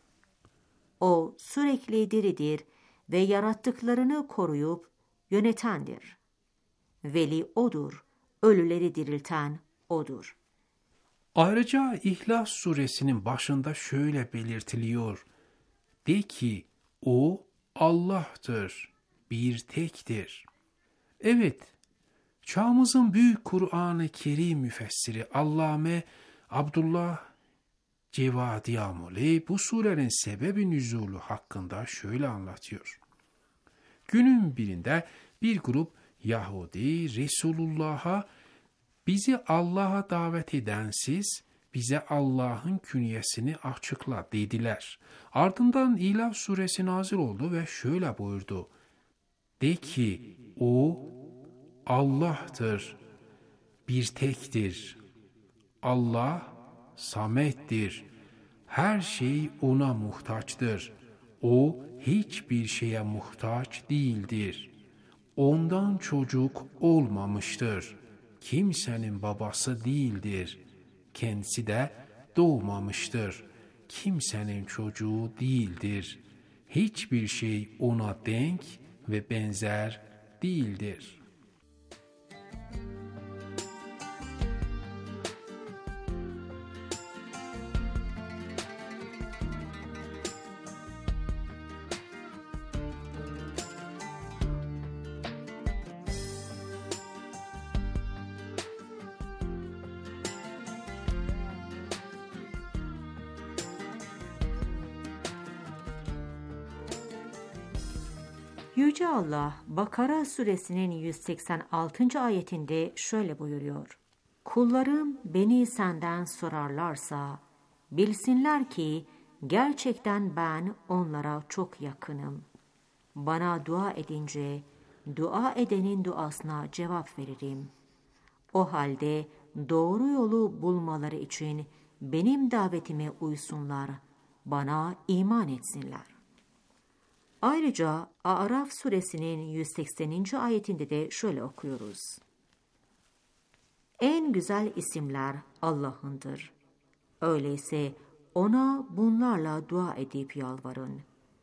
O sürekli diridir ve yarattıklarını koruyup yönetendir. Veli O'dur, ölüleri dirilten O'dur. Ayrıca İhlas suresinin başında şöyle belirtiliyor. De ki O Allah'tır, bir tektir. Evet, çağımızın büyük Kur'an-ı Kerim müfessiri Allame Abdullah Cevadi Amoli bu surenin sebebi nüzulu hakkında şöyle anlatıyor. Günün birinde bir grup Yahudi Resulullah'a bizi Allah'a davet eden siz bize Allah'ın künyesini açıkla dediler. Ardından İlaf suresi nazil oldu ve şöyle buyurdu. De ki O Allah'tır, bir tektir. Allah samettir. Her şey ona muhtaçtır. O hiçbir şeye muhtaç değildir. Ondan çocuk olmamıştır. Kimsenin babası değildir. Kendisi de doğmamıştır. Kimsenin çocuğu değildir. Hiçbir şey ona denk ve benzer değildir. Yüce Allah Bakara suresinin 186. ayetinde şöyle buyuruyor. Kullarım beni senden sorarlarsa bilsinler ki gerçekten ben onlara çok yakınım. Bana dua edince dua edenin duasına cevap veririm. O halde doğru yolu bulmaları için benim davetime uysunlar, bana iman etsinler. Ayrıca A'raf suresinin 180. ayetinde de şöyle okuyoruz. En güzel isimler Allah'ındır. Öyleyse ona bunlarla dua edip yalvarın.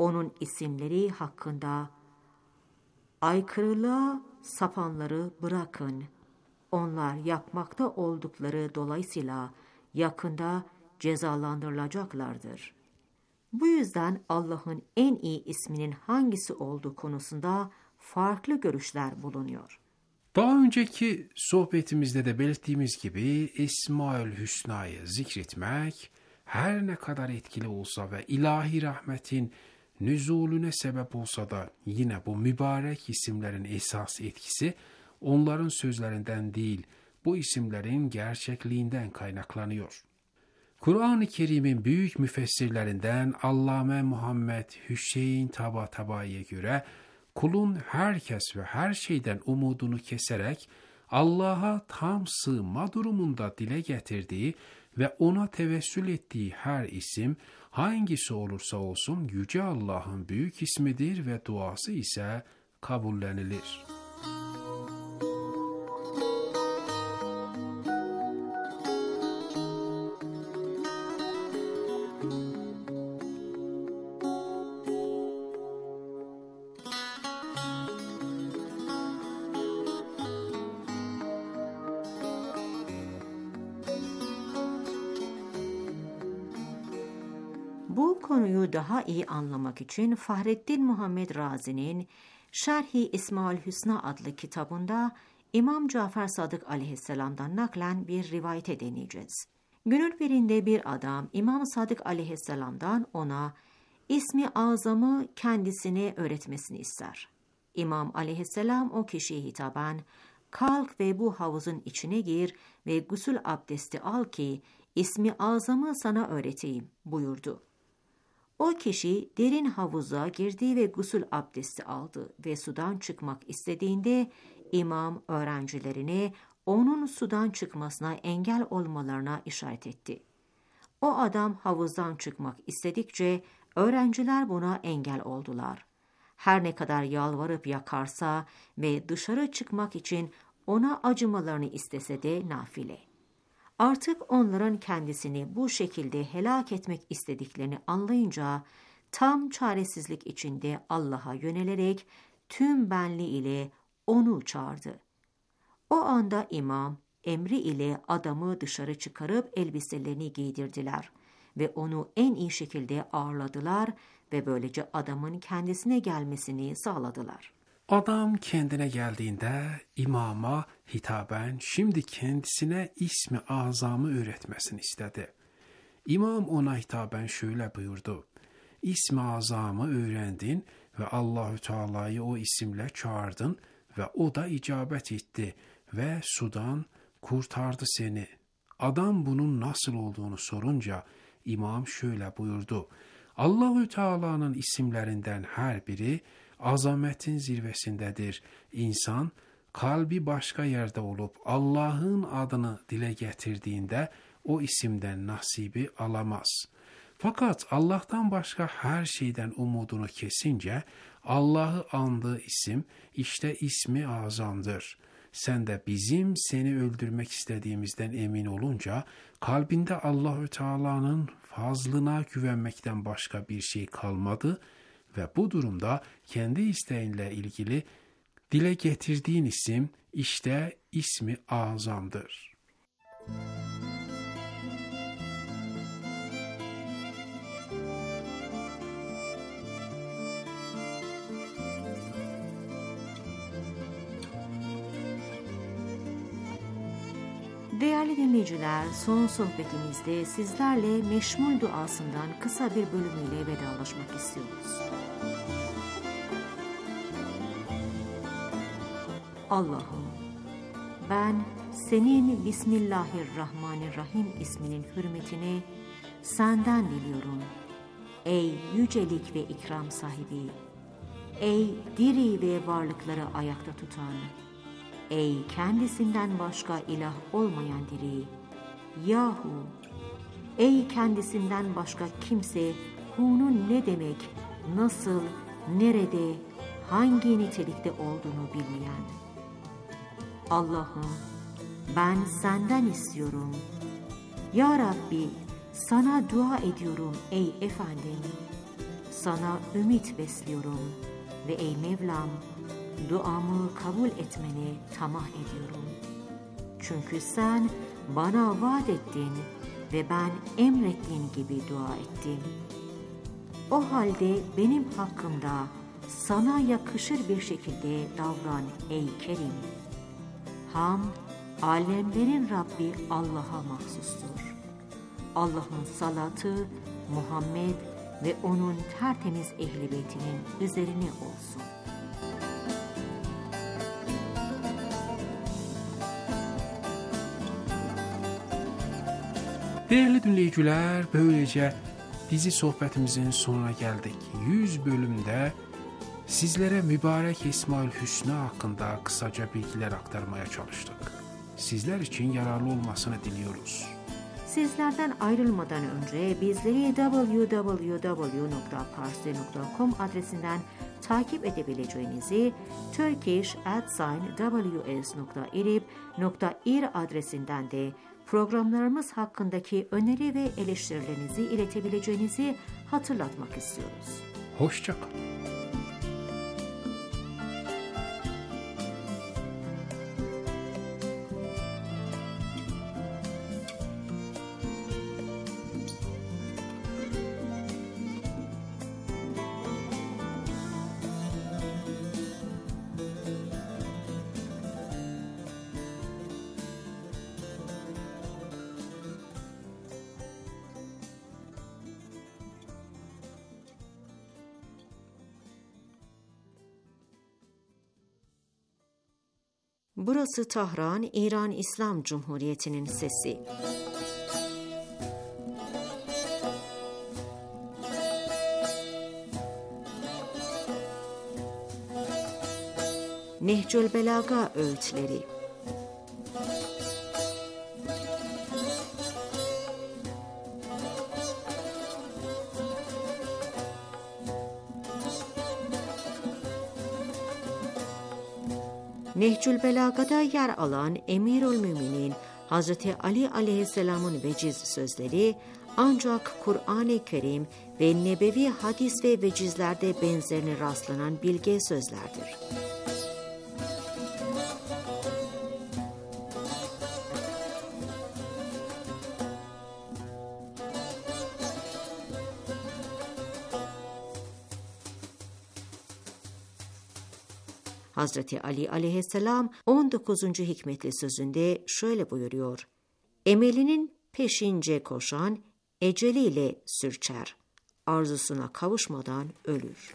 onun isimleri hakkında aykırılığa sapanları bırakın. Onlar yapmakta oldukları dolayısıyla yakında cezalandırılacaklardır. Bu yüzden Allah'ın en iyi isminin hangisi olduğu konusunda farklı görüşler bulunuyor. Daha önceki sohbetimizde de belirttiğimiz gibi Esma-ül Hüsna'yı zikretmek her ne kadar etkili olsa ve ilahi rahmetin nüzulüne sebep olsa da yine bu mübarek isimlerin esas etkisi onların sözlerinden değil, bu isimlerin gerçekliğinden kaynaklanıyor. Kur'an-ı Kerim'in büyük müfessirlerinden Allame Muhammed Hüseyin Tabatabai'ye göre kulun herkes ve her şeyden umudunu keserek Allah'a tam sığınma durumunda dile getirdiği ve ona tevessül ettiği her isim hangisi olursa olsun Yüce Allah'ın büyük ismidir ve duası ise kabullenilir. Bu konuyu daha iyi anlamak için Fahrettin Muhammed Razi'nin Şerh-i İsmaül Hüsna adlı kitabında İmam Cafer Sadık aleyhisselamdan naklen bir rivayete deneyeceğiz. Günün birinde bir adam İmam Sadık aleyhisselamdan ona ismi azamı kendisine öğretmesini ister. İmam aleyhisselam o kişiye hitaben kalk ve bu havuzun içine gir ve gusül abdesti al ki ismi azamı sana öğreteyim buyurdu. O kişi derin havuza girdi ve gusül abdesti aldı ve sudan çıkmak istediğinde imam öğrencilerine onun sudan çıkmasına engel olmalarına işaret etti. O adam havuzdan çıkmak istedikçe öğrenciler buna engel oldular. Her ne kadar yalvarıp yakarsa ve dışarı çıkmak için ona acımalarını istese de nafile. Artık onların kendisini bu şekilde helak etmek istediklerini anlayınca tam çaresizlik içinde Allah'a yönelerek tüm benliği ile onu çağırdı. O anda imam emri ile adamı dışarı çıkarıp elbiselerini giydirdiler ve onu en iyi şekilde ağırladılar ve böylece adamın kendisine gelmesini sağladılar. Adam kendine geldiğinde imama hitaben şimdi kendisine ismi azamı öğretmesini istedi. İmam ona hitaben şöyle buyurdu: İsmi azamı öğrendin ve Allahü Teala'yı o isimle çağırdın ve o da icabet etti ve sudan kurtardı seni. Adam bunun nasıl olduğunu sorunca imam şöyle buyurdu: Allahü Teala'nın isimlerinden her biri azametin zirvesindedir. İnsan kalbi başka yerde olup Allah'ın adını dile getirdiğinde o isimden nasibi alamaz. Fakat Allah'tan başka her şeyden umudunu kesince Allah'ı andığı isim işte ismi azamdır. Sen de bizim seni öldürmek istediğimizden emin olunca kalbinde Allahü Teala'nın fazlına güvenmekten başka bir şey kalmadı ve bu durumda kendi isteğinle ilgili dile getirdiğin isim işte ismi azamdır. Değerli dinleyiciler, son sohbetimizde sizlerle Meşmul duasından kısa bir bölümüyle vedalaşmak istiyoruz. Allah'ım, ben senin Bismillahirrahmanirrahim isminin hürmetine senden diliyorum. Ey yücelik ve ikram sahibi, ey diri ve varlıkları ayakta tutan, ey kendisinden başka ilah olmayan diri, yahu, ey kendisinden başka kimse hunun ne demek, nasıl, nerede, hangi nitelikte olduğunu bilmeyen. Allah'ım, ben senden istiyorum. Ya Rabbi, sana dua ediyorum ey efendim. sana ümit besliyorum ve ey Mevlam, duamı kabul etmeni tamah ediyorum. Çünkü sen bana vaat ettin ve ben emrettiğin gibi dua ettim. O halde benim hakkımda sana yakışır bir şekilde davran ey Kerim. Hamd, alemlerin Rabbi Allah'a mahsustur. Allah'ın salatı Muhammed ve onun tertemiz ehl-i beytinin üzerine olsun. Değerli dinleyiciler, böylece dizi sohbetimizin sonuna geldik. 100 bölümde sizlere mübarek Esma-ül Hüsna hakkında kısaca bilgiler aktarmaya çalıştık. Sizler için yararlı olmasını diliyoruz. Sizlerden ayrılmadan önce bizleri www.parsi.com adresinden takip edebileceğinizi, turkish@ws.irib.ir adresinden de programlarımız hakkındaki öneri ve eleştirilerinizi iletebileceğinizi hatırlatmak istiyoruz. Hoşça kalın. Burası Tahran, İran İslam Cumhuriyeti'nin sesi. Nehcül Belaga öğütleri. Nehcül Belaga'da yer alan Emirülmüminin Hazreti Ali aleyhisselamın veciz sözleri ancak Kur'an-ı Kerim ve nebevi hadis ve vecizlerde benzerine rastlanan bilge sözlerdir. Hazreti Ali aleyhisselam 19. hikmetli sözünde şöyle buyuruyor: Emelinin peşince koşan eceliyle sürçer, arzusuna kavuşmadan ölür.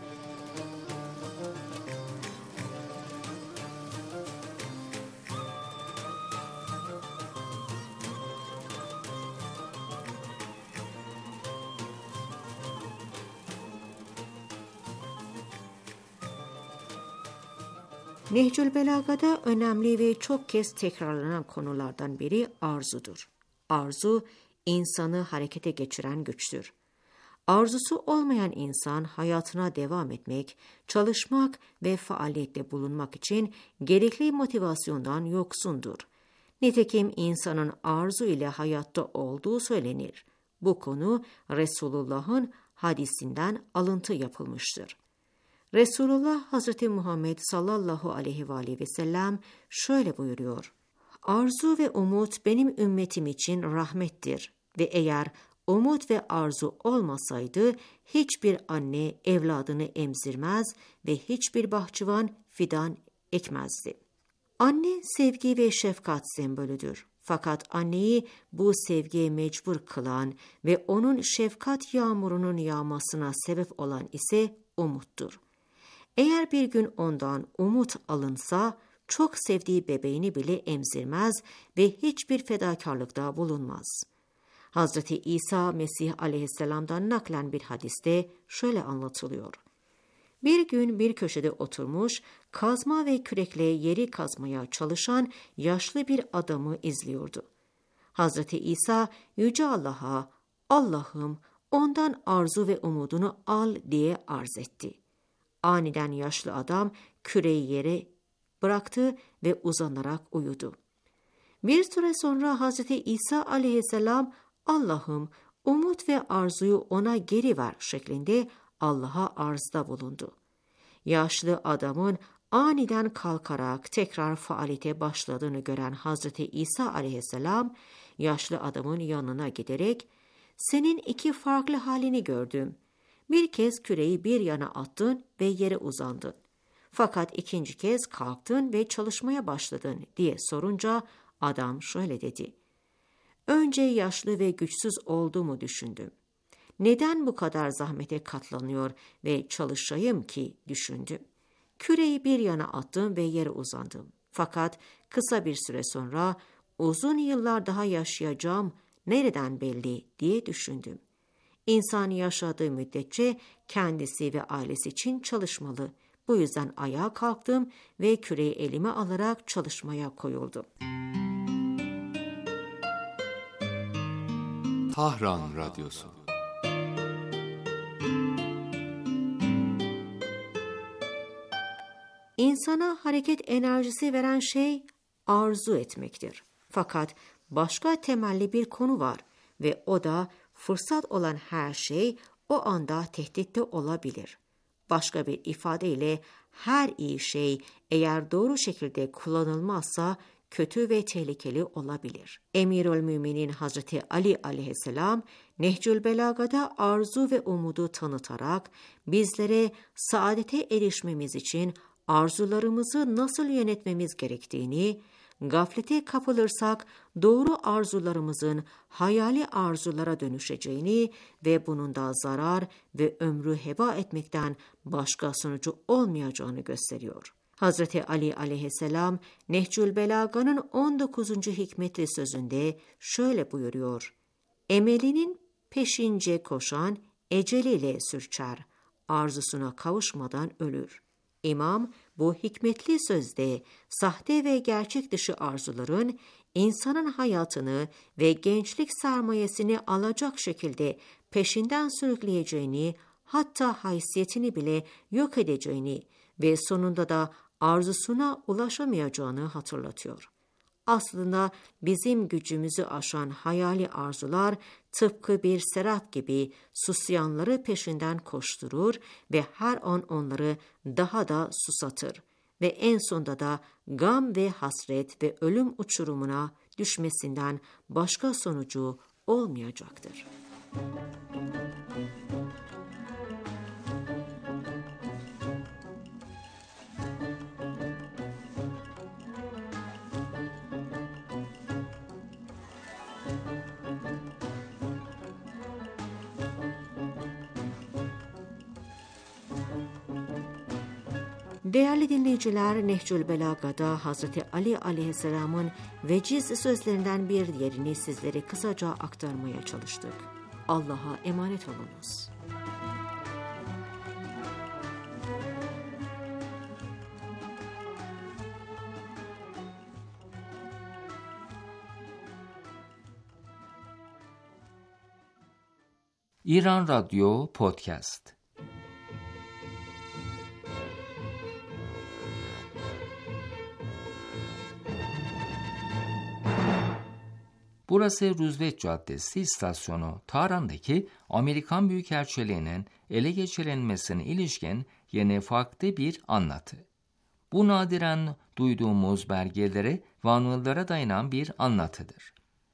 Nehcül Belaga'da önemli ve çok kez tekrarlanan konulardan biri arzudur. Arzu, insanı harekete geçiren güçtür. Arzusu olmayan insan hayatına devam etmek, çalışmak ve faaliyette bulunmak için gerekli motivasyondan yoksundur. Nitekim insanın arzu ile hayatta olduğu söylenir. Bu konu Resulullah'ın hadisinden alıntı yapılmıştır. Resulullah Hazreti Muhammed sallallahu aleyhi ve sellem şöyle buyuruyor: Arzu ve umut benim ümmetim için rahmettir ve eğer umut ve arzu olmasaydı hiçbir anne evladını emzirmez ve hiçbir bahçıvan fidan ekmezdi. Anne sevgi ve şefkat sembolüdür. Fakat anneyi bu sevgiye mecbur kılan ve onun şefkat yağmurunun yağmasına sebep olan ise umuttur. Eğer bir gün ondan umut alınsa, çok sevdiği bebeğini bile emzirmez ve hiçbir fedakarlıkta bulunmaz. Hazreti İsa Mesih aleyhisselamdan naklen bir hadiste şöyle anlatılıyor: Bir gün bir köşede oturmuş, kazma ve kürekle yeri kazmaya çalışan yaşlı bir adamı izliyordu. Hazreti İsa Yüce Allah'a, Allah'ım ondan arzu ve umudunu al diye arz etti. Aniden yaşlı adam küreği yere bıraktı ve uzanarak uyudu. Bir süre sonra Hazreti İsa aleyhisselam, Allah'ım umut ve arzuyu ona geri ver şeklinde Allah'a arzda bulundu. Yaşlı adamın aniden kalkarak tekrar faaliyete başladığını gören Hazreti İsa aleyhisselam, yaşlı adamın yanına giderek, "Senin iki farklı halini gördüm. Bir kez küreyi bir yana attın ve yere uzandın. Fakat ikinci kez kalktın ve çalışmaya başladın" diye sorunca adam şöyle dedi: "Önce yaşlı ve güçsüz olduğumu düşündüm. Neden bu kadar zahmete katlanıyor ve çalışayım ki düşündüm. Küreyi bir yana attım ve yere uzandım. Fakat kısa bir süre sonra uzun yıllar daha yaşayacağım, nereden belli diye düşündüm. İnsan yaşadığı müddetçe kendisi ve ailesi için çalışmalı. Bu yüzden ayağa kalktım ve küreyi elime alarak çalışmaya koyuldum." Tahran Radyosu. İnsana hareket enerjisi veren şey arzu etmektir. Fakat başka temelli bir konu var ve o da fırsat olan her şey o anda tehditte olabilir. Başka bir ifadeyle her iyi şey eğer doğru şekilde kullanılmazsa kötü ve tehlikeli olabilir. Emirülmüminin Hazreti Ali aleyhisselam Nehcül Belaga'da arzu ve umudu tanıtarak bizlere saadete erişmemiz için arzularımızı nasıl yönetmemiz gerektiğini, gaflete kapılırsak doğru arzularımızın hayali arzulara dönüşeceğini ve bunun da zarar ve ömrü heba etmekten başka sonucu olmayacağını gösteriyor. Hazreti Ali aleyhisselam Nehcül Belaga'nın 19. hikmetli sözünde şöyle buyuruyor: "Emelinin peşince koşan eceliyle sürçer, arzusuna kavuşmadan ölür." İmam bu hikmetli sözde sahte ve gerçek dışı arzuların insanın hayatını ve gençlik sermayesini alacak şekilde peşinden sürükleyeceğini, hatta haysiyetini bile yok edeceğini ve sonunda da arzusuna ulaşamayacağını hatırlatıyor. Aslında bizim gücümüzü aşan hayali arzular tıpkı bir serat gibi susayanları peşinden koşturur ve her an onları daha da susatır ve en sonunda da gam ve hasret ve ölüm uçurumuna düşmesinden başka sonucu olmayacaktır. Değerli dinleyiciler, Nehcül Belaga'da Hazreti Ali aleyhisselamın veciz sözlerinden bir diğerini sizlere kısaca aktarmaya çalıştık. Allah'a emanet olunuz. İran Radyo Podcast. Burası Roosevelt Caddesi istasyonu Tahran'daki Amerikan Büyükelçiliği'nin ele geçirilmesine ilişkin yeni farklı bir anlatı. Bu nadiren duyduğumuz belgelere ve anılara dayanan bir anlatıdır.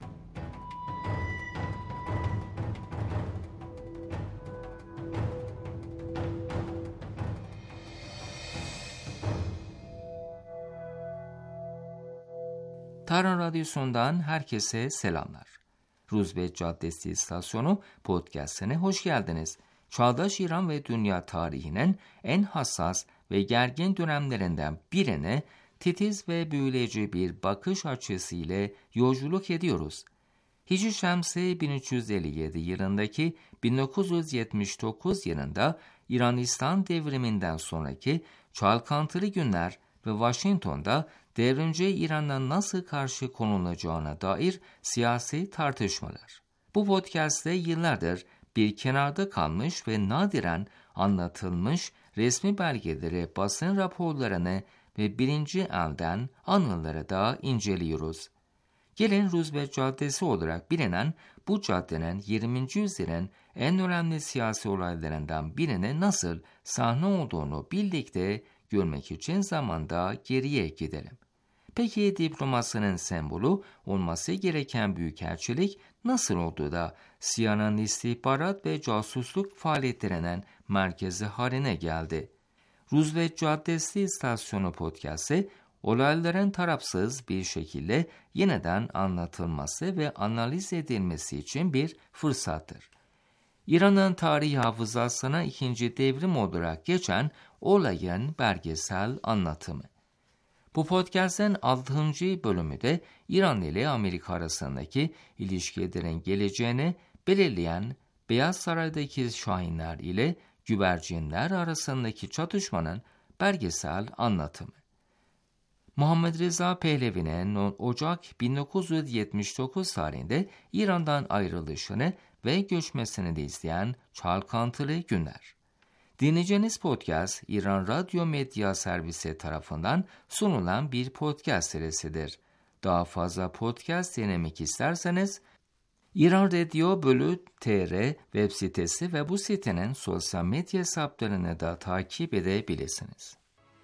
Tahran Radyosu'ndan herkese selamlar. Roosevelt Caddesi istasyonu podcast'ine hoş geldiniz. Çağdaş İran ve dünya tarihinin en hassas ve gergin dönemlerinden birine titiz ve büyüleyici bir bakış açısıyla yolculuk ediyoruz. Hicri Şemsi 1357 yılındaki 1979 yılında İran-İslam devriminden sonraki çalkantılı günler ve Washington'da devrimci İran'a nasıl karşı konulacağına dair siyasi tartışmalar. Bu podcast'te yıllardır bir kenarda kalmış ve nadiren anlatılmış resmi belgeleri, basın raporlarını ve birinci elden anıları da inceliyoruz. Gelin Roosevelt Caddesi olarak bilinen bu caddenin 20. yüzyılın en önemli siyasi olaylarından birine nasıl sahne olduğunu birlikte görmek için zamanda geriye gidelim. Peki diplomasinin sembolü olması gereken büyükelçilik nasıl oldu da CIA'nın istihbarat ve casusluk faaliyetlerinin merkezi haline geldi? Roosevelt Caddesi İstasyonu Podcast'ı olayların tarafsız bir şekilde yeniden anlatılması ve analiz edilmesi için bir fırsattır. İran'ın tarihi hafızasına ikinci devrim olarak geçen olayın belgesel anlatımı. Bu podcast'ın 6. bölümü de İran ile Amerika arasındaki ilişkilerin geleceğini belirleyen Beyaz Saray'daki şahinler ile güvercinler arasındaki çatışmanın belgesel anlatımı. Muhammed Reza Pehlevi'nin Ocak 1979 tarihinde İran'dan ayrılışını ve göçmesini de izleyen çalkantılı günler. Dinleyeceğiniz podcast İran Radyo Medya Servisi tarafından sunulan bir podcast serisidir. Daha fazla podcast dinlemek isterseniz İran Radyo.tr web sitesi ve bu sitenin sosyal medya hesaplarını da takip edebilirsiniz.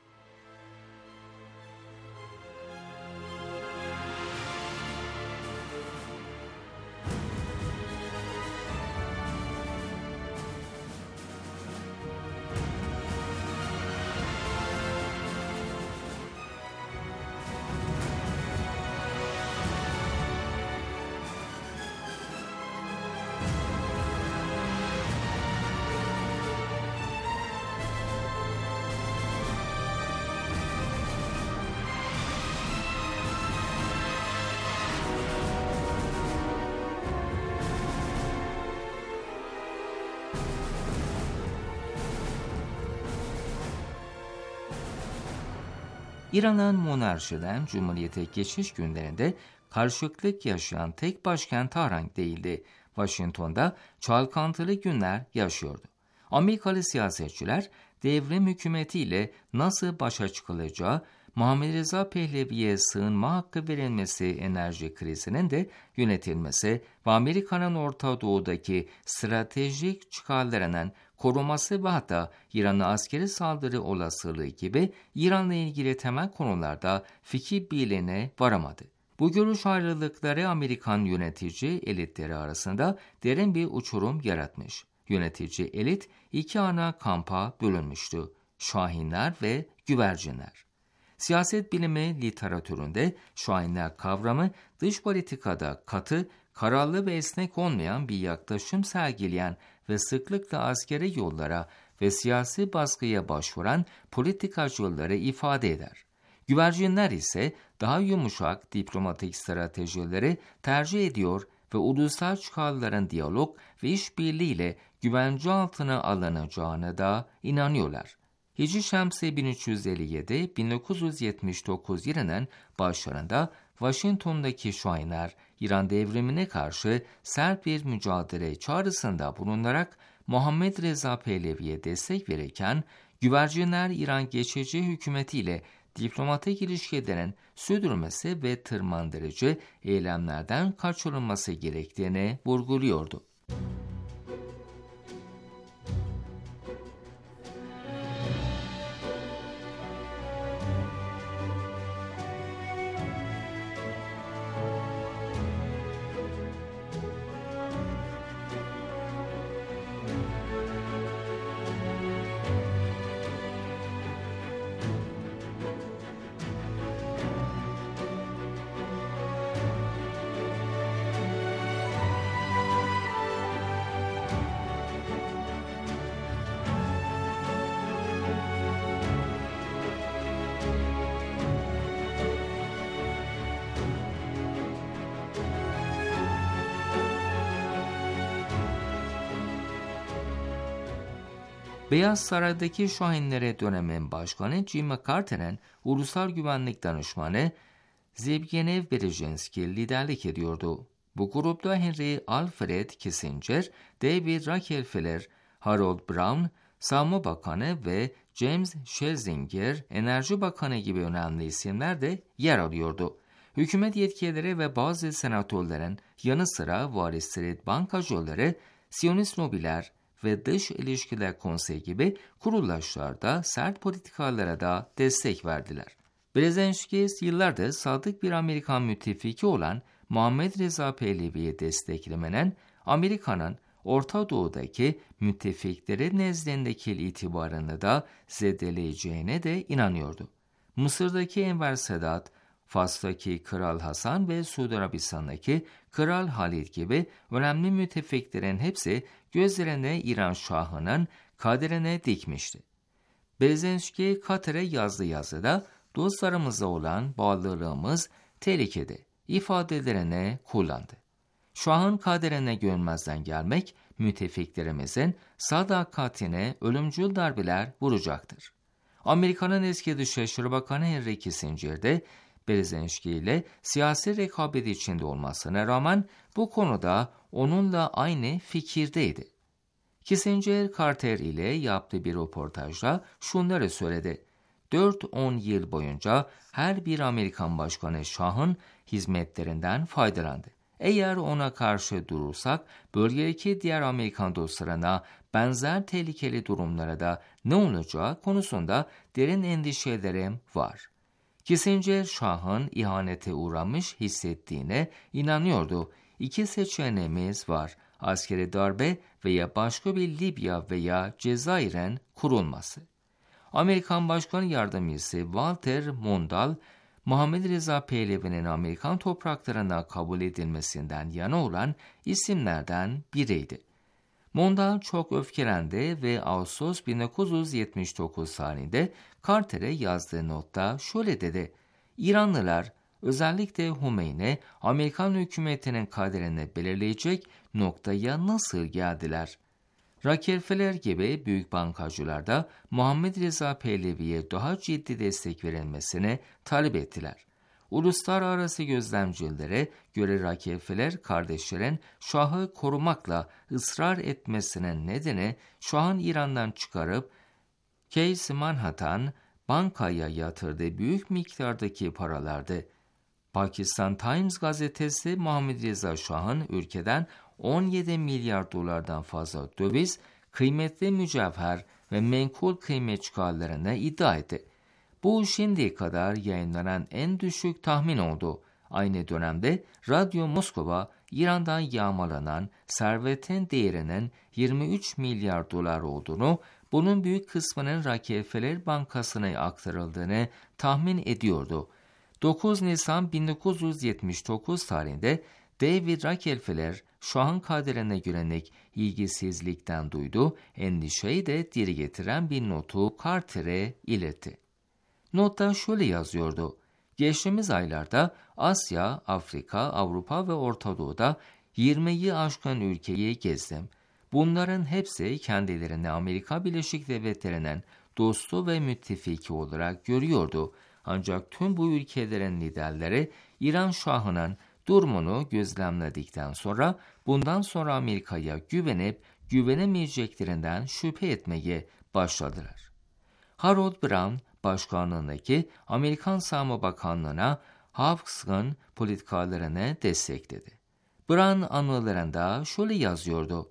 İran'ın monarşiden Cumhuriyete geçiş günlerinde karışıklık yaşayan tek başkent Tahran değildi. Washington'da çalkantılı günler yaşıyordu. Amerikalı siyasetçiler devrim hükümetiyle nasıl başa çıkılacağı, Muhammed Reza Pehlevi'ye sığınma hakkı verilmesi enerji krizinin de yönetilmesi ve Amerika'nın Orta Doğu'daki stratejik çıkarlarının koruması ve hatta İran'a askeri saldırı olasılığı gibi İran'la ilgili temel konularda fikir birliğine varamadı. Bu görüş ayrılıkları Amerikan yönetici elitleri arasında derin bir uçurum yaratmış. Yönetici elit iki ana kampa bölünmüştü: şahinler ve güvercinler. Siyaset bilimi literatüründe şahinler kavramı dış politikada katı, kararlı ve esnek olmayan bir yaklaşım sergileyen ve sıklıkla askeri yollara ve siyasi baskıya başvuran politikacıları ifade eder. Güvercinler ise daha yumuşak diplomatik stratejileri tercih ediyor ve ulusal çıkarların diyalog ve işbirliğiyle güvence altına alınacağına da inanıyorlar. Hicri Şemsi 1357-1979 yılının başlarında Washington'daki şahinler İran devrimine karşı sert bir mücadele çağrısında bulunarak Muhammed Reza Pehlevi'ye destek verirken, güvercinler İran geçici hükümetiyle diplomatik ilişkilerin sürdürülmesi ve tırmandırıcı eylemlerden kaçınılması gerektiğini vurguluyordu. Beyaz Saray'daki şahinlere dönemin başkanı Jimmy Carter'ın ulusal güvenlik danışmanı Zbigniew Brzezinski liderlik ediyordu. Bu grupta Henry Alfred Kissinger, David Rockefeller, Harold Brown, Savunma Bakanı ve James Schlesinger, Enerji Bakanı gibi önemli isimler de yer alıyordu. Hükümet yetkilileri ve bazı senatörlerin yanı sıra Wall Street bankacıları, Siyonist lobiler ve Dış İlişkiler Konseyi gibi kuruluşlarda sert politikalara da destek verdiler. Brzezinski yıllardır sadık bir Amerikan müttefiki olan Muhammed Reza Pehlevi'yi desteklemenin Amerika'nın Orta Doğu'daki müttefikleri nezdindeki itibarını da zedeleyeceğine de inanıyordu. Mısır'daki Enver Sedat, Fas'taki Kral Hasan ve Suudi Arabistan'daki Kral Halid gibi önemli müttefiklerin hepsi gözlerine İran Şahı'nın kaderine dikmişti. Brzezinski Katar'a yazdığı yazıda dostlarımıza olan bağlılığımız tehlikede ifadelerini kullandı. Şahın kaderine görmezden gelmek müttefiklerimizin sadakatine ölümcül darbeler vuracaktır. Amerika'nın eski Dışişleri Bakanı Henry Kissinger de Brzezinski ile siyasi rekabet içinde olmasına rağmen bu konuda onunla aynı fikirdeydi. Kissinger, Carter ile yaptığı bir röportajda şunları söyledi. 4-10 yıl boyunca her bir Amerikan başkanı Şah'ın hizmetlerinden faydalandı. Eğer ona karşı durursak bölgedeki diğer Amerikan dostlarına benzer tehlikeli durumlara da ne olacağı konusunda derin endişelerim var. Kissinger, Şah'ın ihanete uğramış hissettiğine inanıyordu. İki seçeneğimiz var: askeri darbe veya başka bir Libya veya Cezayir'in kurulması. Amerikan Başkan Yardımcısı Walter Mondale, Muhammed Reza Pehlevi'nin Amerikan topraklarına kabul edilmesinden yana olan isimlerden biriydi. Mondale çok öfkelendi ve Ağustos 1979 tarihinde Carter'e yazdığı notta şöyle dedi: İranlılar, özellikle Hümeyni, Amerikan hükümetinin kaderini belirleyecek noktaya nasıl geldiler? Rockefeller gibi büyük bankacılar da Muhammed Reza Pehlevi'ye daha ciddi destek verilmesini talep ettiler. Uluslararası gözlemcilere göre Rockefeller kardeşlerin Şah'ı korumakla ısrar etmesinin nedeni Şah'ın İran'dan çıkarıp Case Manhattan bankaya yatırdığı büyük miktardaki paralardı. Pakistan Times gazetesi Muhammed Reza Şah'ın ülkeden 17 milyar dolardan fazla döviz, kıymetli mücevher ve menkul kıymet çıkarlarını iddia etti. Bu şimdiye kadar yayınlanan en düşük tahmin oldu. Aynı dönemde Radyo Moskova, İran'dan yağmalanan servetin değerinin 23 milyar dolar olduğunu, bunun büyük kısmının Rockefeller Bankası'na aktarıldığını tahmin ediyordu. 9 Nisan 1979 tarihinde David Rockefeller, Şah'ın kaderine yönelik ilgisizlikten duydu, endişeyi de dile getiren bir notu Carter'e iletti. Notta şöyle yazıyordu: Geçtiğimiz aylarda Asya, Afrika, Avrupa ve Orta Doğu'da 20'yi aşkın ülkeyi gezdim. Bunların hepsi kendilerini Amerika Birleşik Devletleri'nin dostu ve müttefiki olarak görüyordu. Ancak tüm bu ülkelerin liderleri İran Şahı'nın durumunu gözlemledikten sonra bundan sonra Amerika'ya güvenip güvenemeyeceklerinden şüphe etmeye başladılar. Harold Brown başkanlığındaki Amerikan Savunma Bakanlığı'na Hawks'ın politikalarını destekledi. Brown anılarında şöyle yazıyordu: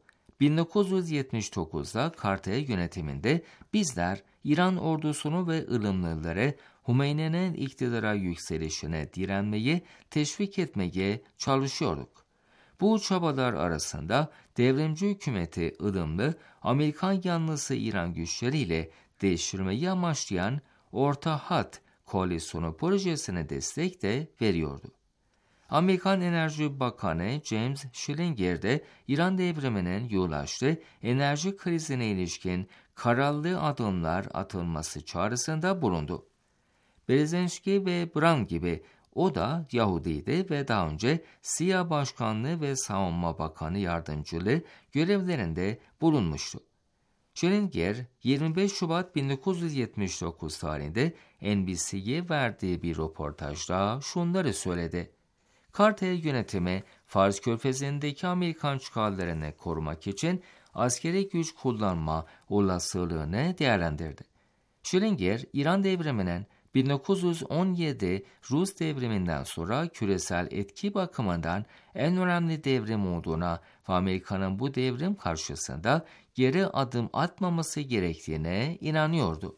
1979'da Carter yönetiminde bizler İran ordusunu ve ılımlıları Hümeyni'nin iktidara yükselişine direnmeyi teşvik etmeye çalışıyorduk. Bu çabalar arasında devrimci hükümeti ılımlı Amerikan yanlısı İran güçleriyle değiştirmeyi amaçlayan Orta Hat Koalisyonu projesine destek de veriyordu. Amerikan Enerji Bakanı James Schillinger de İran devriminin yol açtığı enerji krizine ilişkin kararlı adımlar atılması çağrısında bulundu. Brzezinski ve Brown gibi o da Yahudiydi ve daha önce CIA Başkanlığı ve Savunma Bakanı Yardımcılığı görevlerinde bulunmuştu. Schillinger 25 Şubat 1979 tarihinde NBC'ye verdiği bir röportajda şunları söyledi: Carter yönetimi Fars Körfezi'ndeki Amerikan çıkarlarını korumak için askeri güç kullanma olasılığını değerlendirdi. Schillinger, İran devriminin 1917 Rus devriminden sonra küresel etki bakımından en önemli devrim olduğuna ve Amerika'nın bu devrim karşısında geri adım atmaması gerektiğine inanıyordu.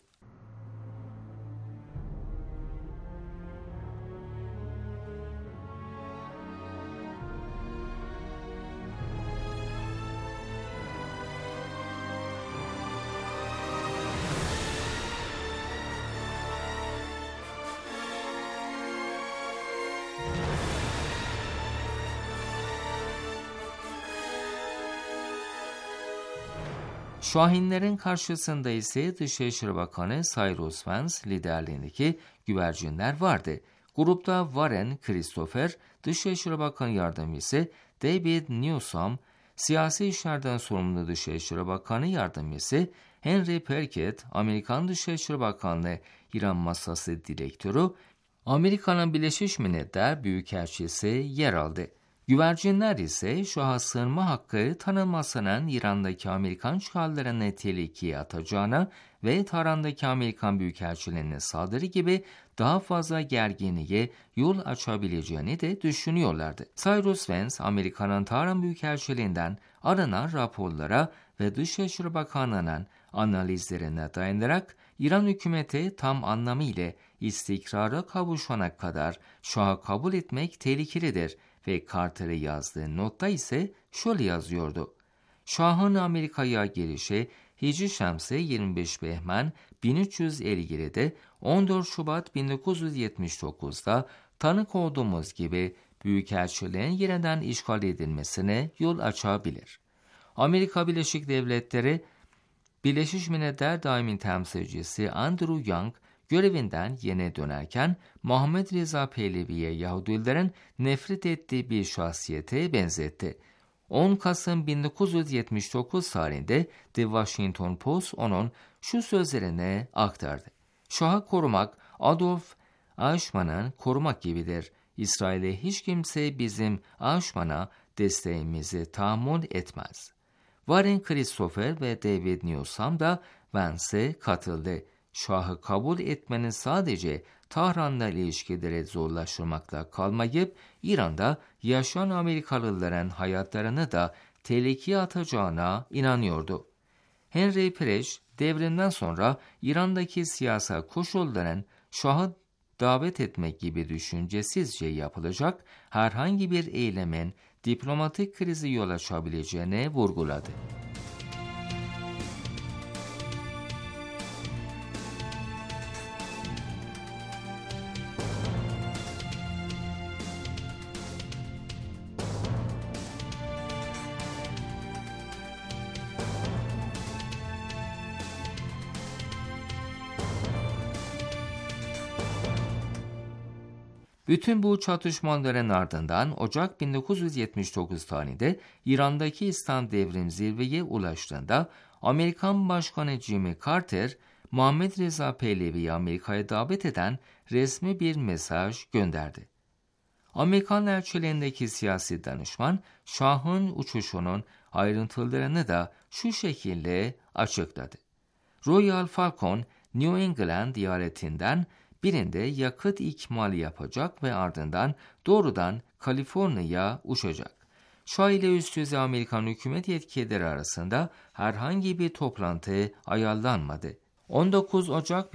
Şahinlerin karşısında ise Dışişleri Bakanı Cyrus Vance liderliğindeki güvercinler vardı. Grupta Warren Christopher, Dışişleri Bakanı Yardımcısı, David Newsom, siyasi işlerden sorumlu Dışişleri Bakanı Yardımcısı, Henry Perkett, Amerikan Dışişleri Bakanlığı İran Masası Direktörü, Amerika'nın Birleşmiş Milletler Büyükelçisi yer aldı. Güvercinler ise şaha sığınma hakkı tanınmasının İran'daki Amerikan çıkarlarını tehlikeye atacağına ve Tahran'daki Amerikan büyükelçilerine saldırı gibi daha fazla gerginliğe yol açabileceğini de düşünüyorlardı. Cyrus Vance, Amerika'nın Tahran büyükelçiliğinden alınan raporlara ve Dışişleri Bakanlığı'nın analizlerine dayanarak İran hükümeti tam anlamıyla istikrara kavuşana kadar şahı kabul etmek tehlikelidir ve Carter'e yazdığı notta ise şöyle yazıyordu. Şahın Amerika'ya gelişi Hicri Şemsi 25 Behmen 1357'de 14 Şubat 1979'da tanık olduğumuz gibi büyükelçiliğin yeniden işgal edilmesine yol açabilir. Amerika Birleşik Devletleri Birleşmiş Milletler Daimi Temsilcisi Andrew Young görevinden yeni dönerken Muhammed Reza Pehlevi'ye Yahudilerin nefret ettiği bir şahsiyete benzetti. 10 Kasım 1979 tarihinde The Washington Post onun şu sözlerine aktardı. Şahı korumak Adolf Eichmann'ı korumak gibidir. İsrail'e hiç kimse bizim Eichmann'a desteğimizi tahammül etmez. Warren Christopher ve David Newsom da Vance'e katıldı. Şahı kabul etmenin sadece Tahran'la ilişkileri zorlaştırmakla kalmayıp İran'da yaşayan Amerikalıların hayatlarını da tehlikeye atacağına inanıyordu. Henry Presh devrimden sonra İran'daki siyasal koşulların Şahı davet etmek gibi düşüncesizce yapılacak herhangi bir eylemin diplomatik krizi yol açabileceğini vurguladı. Bütün bu çatışmaların ardından Ocak 1979 tarihinde İran'daki İslam Devrim zirveye ulaştığında Amerikan Başkanı Jimmy Carter, Muhammed Reza Pehlevi'yi Amerika'ya davet eden resmi bir mesaj gönderdi. Amerikan elçiliğindeki siyasi danışman, Şah'ın uçuşunun ayrıntılarını da şu şekilde açıkladı. Royal Falcon, New England eyaletinden birinde yakıt ikmali yapacak ve ardından doğrudan Kaliforniya'ya uçacak. Şah ile üst düzey Amerikan hükümet yetkilileri arasında herhangi bir toplantı ayarlanmadı. 19 Ocak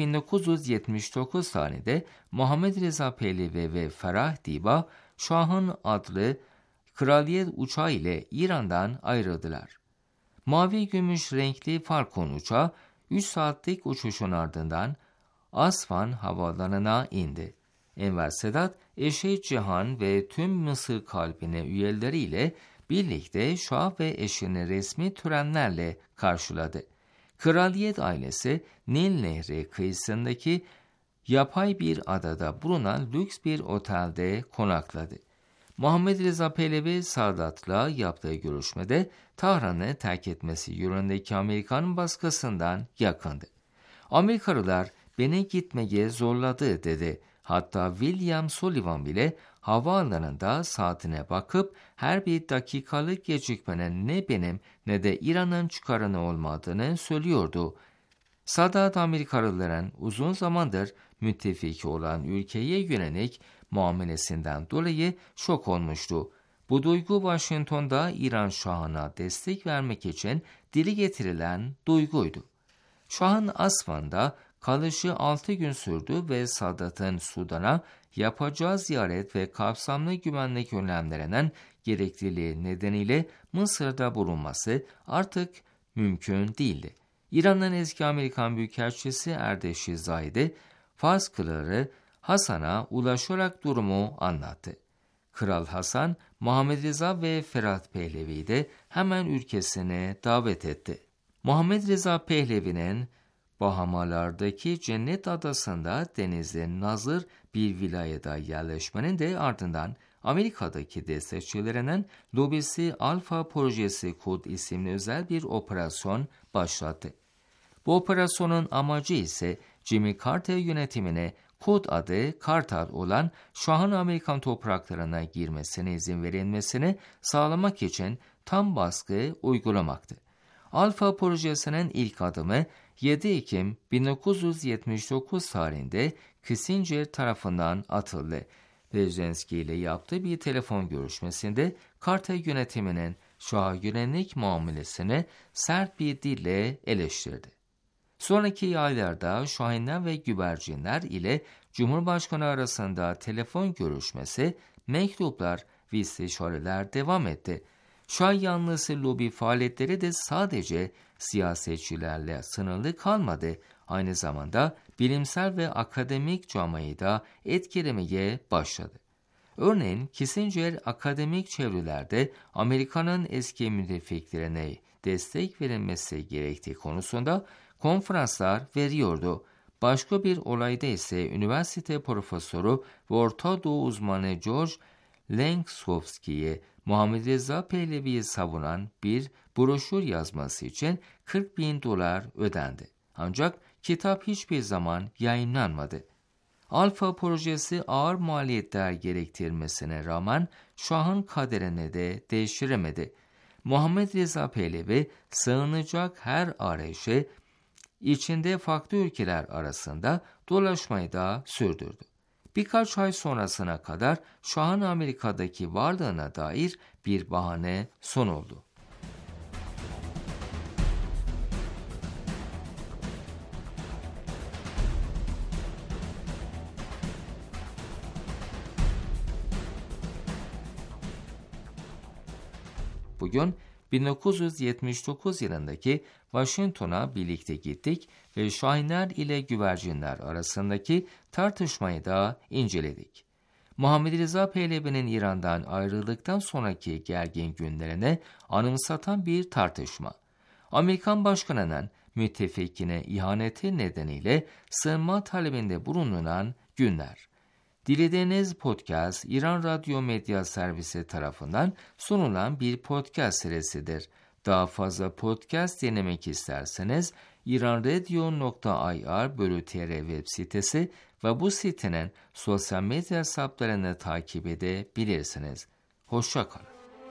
1979 tarihinde Muhammed Reza Pehlevi ve Ferah Diba, Şah'ın adlı kraliyet uçağı ile İran'dan ayrıldılar. Mavi gümüş renkli Falcon uçağı 3 saatlik uçuşun ardından Asfan havalanına indi. Enver Sedat, eşi Cihan ve tüm Mısır kalbine üyeleriyle birlikte Şah ve eşini resmi törenlerle karşıladı. Kraliyet ailesi Nil Nehri kıyısındaki yapay bir adada bulunan lüks bir otelde konakladı. Muhammed Reza Pehlevi Sadat'la yaptığı görüşmede Tahran'ı terk etmesi yönündeki Amerikan baskısından yakındı. Amerikalılar beni gitmeye zorladı dedi. Hatta William Sullivan bile havaalanında saatine bakıp her bir dakikalık gecikmenin ne benim ne de İran'ın çıkarını olmadığını söylüyordu. Sadat Amerikalıların uzun zamandır müttefiki olan ülkeye yönelik muamelesinden dolayı şok olmuştu. Bu duygu Washington'da İran Şahı'na destek vermek için dile getirilen duyguydu. Şah'ın Asfan'da kalışı 6 gün sürdü ve Sadat'ın Sudan'a yapacağı ziyaret ve kapsamlı güvenlik önlemlerinin gerekliliği nedeniyle Mısır'da bulunması artık mümkün değildi. İran'ın eski Amerikan Büyükelçisi Erdeşi Zahidi, Fars Kralı Hasan'a ulaşarak durumu anlattı. Kral Hasan, Muhammed Reza ve Ferhat Pehlevi'yi de hemen ülkesine davet etti. Muhammed Reza Pehlevi'nin Bahamalardaki Cennet Adası'nda denizde nazır bir vilayete yerleşmenin de ardından Amerika'daki destekçilerinin lobisi Alfa Projesi Kud isimli özel bir operasyon başlattı. Bu operasyonun amacı ise Jimmy Carter yönetimine Kud adı Kartal olan Şah'ın Amerikan topraklarına girmesine izin verilmesini sağlamak için tam baskı uygulamaktı. Alfa projesinin ilk adımı 7 Ekim 1979 tarihinde Kissinger tarafından atıldı. Brzezinski ile yaptığı bir telefon görüşmesinde Carter yönetiminin Şah'a yönelik muamelesini sert bir dille eleştirdi. Sonraki aylarda Şahinler ve güvercinler ile Cumhurbaşkanı arasında telefon görüşmesi, mektuplar ve istişareler devam etti. Şah yanlısı lobi faaliyetleri de sadece siyasetçilerle sınırlı kalmadı. Aynı zamanda bilimsel ve akademik camiayı da etkilemeye başladı. Örneğin Kissinger akademik çevrelerde Amerika'nın eski müttefiklerine destek verilmesi gerektiği konusunda konferanslar veriyordu. Başka bir olayda ise üniversite profesörü ve Orta Doğu uzmanı George Lenksovski'ye Muhammed Reza Pehlevi'yi savunan bir broşür yazması için $40.000 ödendi. Ancak kitap hiçbir zaman yayınlanmadı. Alfa projesi ağır maliyetler gerektirmesine rağmen Şah'ın kaderini de değiştiremedi. Muhammed Reza Pehlevi sığınacak her arayışı içinde farklı ülkeler arasında dolaşmayı da sürdürdü. Birkaç ay sonrasına kadar Şah'ın Amerika'daki varlığına dair bir bahane son oldu. Bugün 1979 yılındaki Washington'a birlikte gittik ve Şahinler ile güvercinler arasındaki tartışmayı da inceledik. Muhammed Reza Pehlevi'nin İran'dan ayrıldıktan sonraki gergin günlerine anımsatan bir tartışma. Amerikan başkanının müttefikine ihaneti nedeniyle sığınma talebinde bulunan günler. Dilediğiniz podcast İran Radyo Medya Servisi tarafından sunulan bir podcast serisidir. Daha fazla podcast dinlemek isterseniz iranradio.ir/tr web sitesi ve bu sitenin sosyal medya hesaplarını takip edebilirsiniz. Hoşça kalın.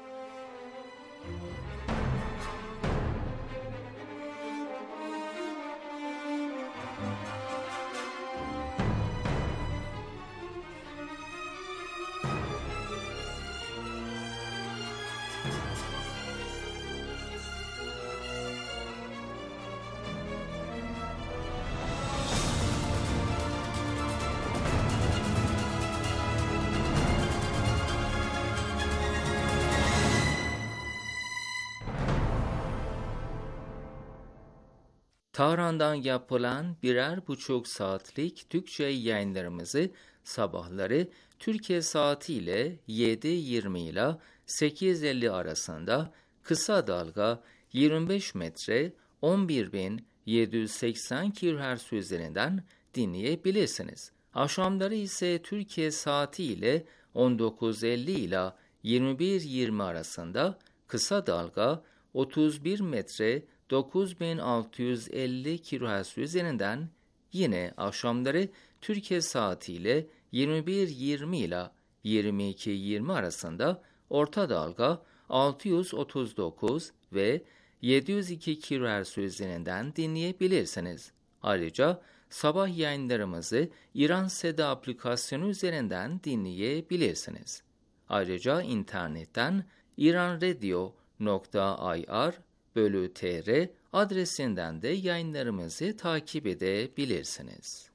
Tahran'dan yapılan 1,5 saatlik Türkçe yayınlarımızı sabahları Türkiye saatiyle 7:20 ile 8:50 arasında kısa dalga 25 metre 11.780 kHz üzerinden dinleyebilirsiniz. Akşamları ise Türkiye saatiyle 19:50 ile 21:20 arasında kısa dalga 31 metre 9650 kHz üzerinden, yine akşamları Türkiye saatiyle 21:20 ile 22:20 arasında orta dalga 639 ve 702 kHz üzerinden dinleyebilirsiniz. Ayrıca sabah yayınlarımızı İran Seda aplikasyonu üzerinden dinleyebilirsiniz. Ayrıca internetten iranradio.ir/tr adresinden de yayınlarımızı takip edebilirsiniz.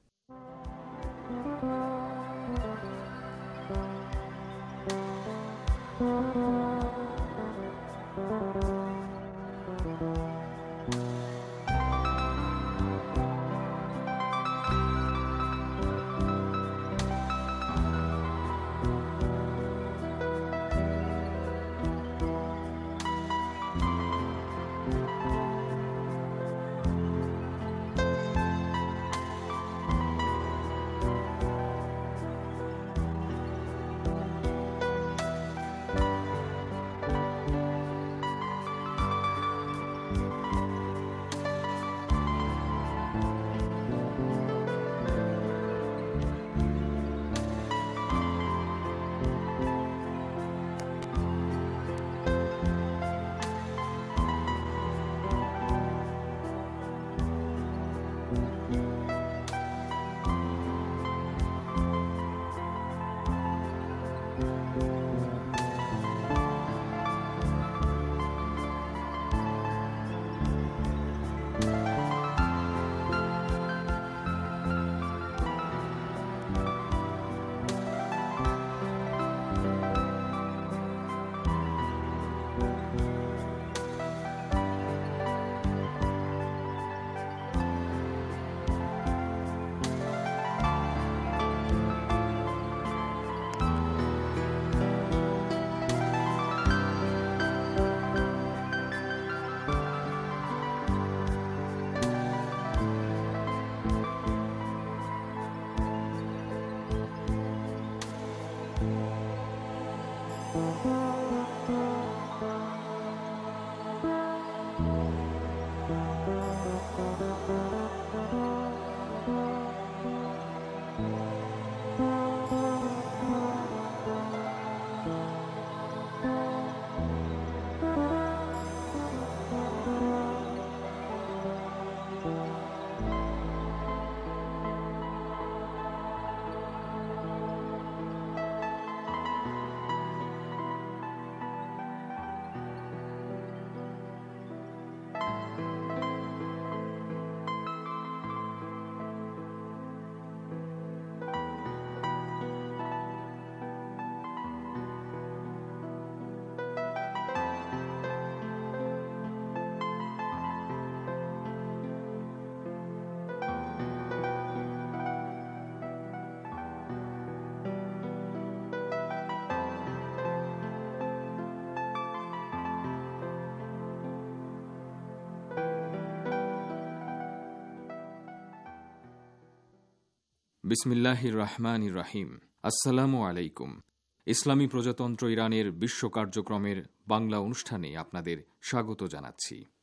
বিসমিল্লাহিররহমানিররহিম। আসসালামু আলাইকুম। ইসলামী প্রজাতন্ত্র ইরানের বিশ্ব কার্যক্রমের বাংলা অনুষ্ঠানে আপনাদের স্বাগত জানাচ্ছি।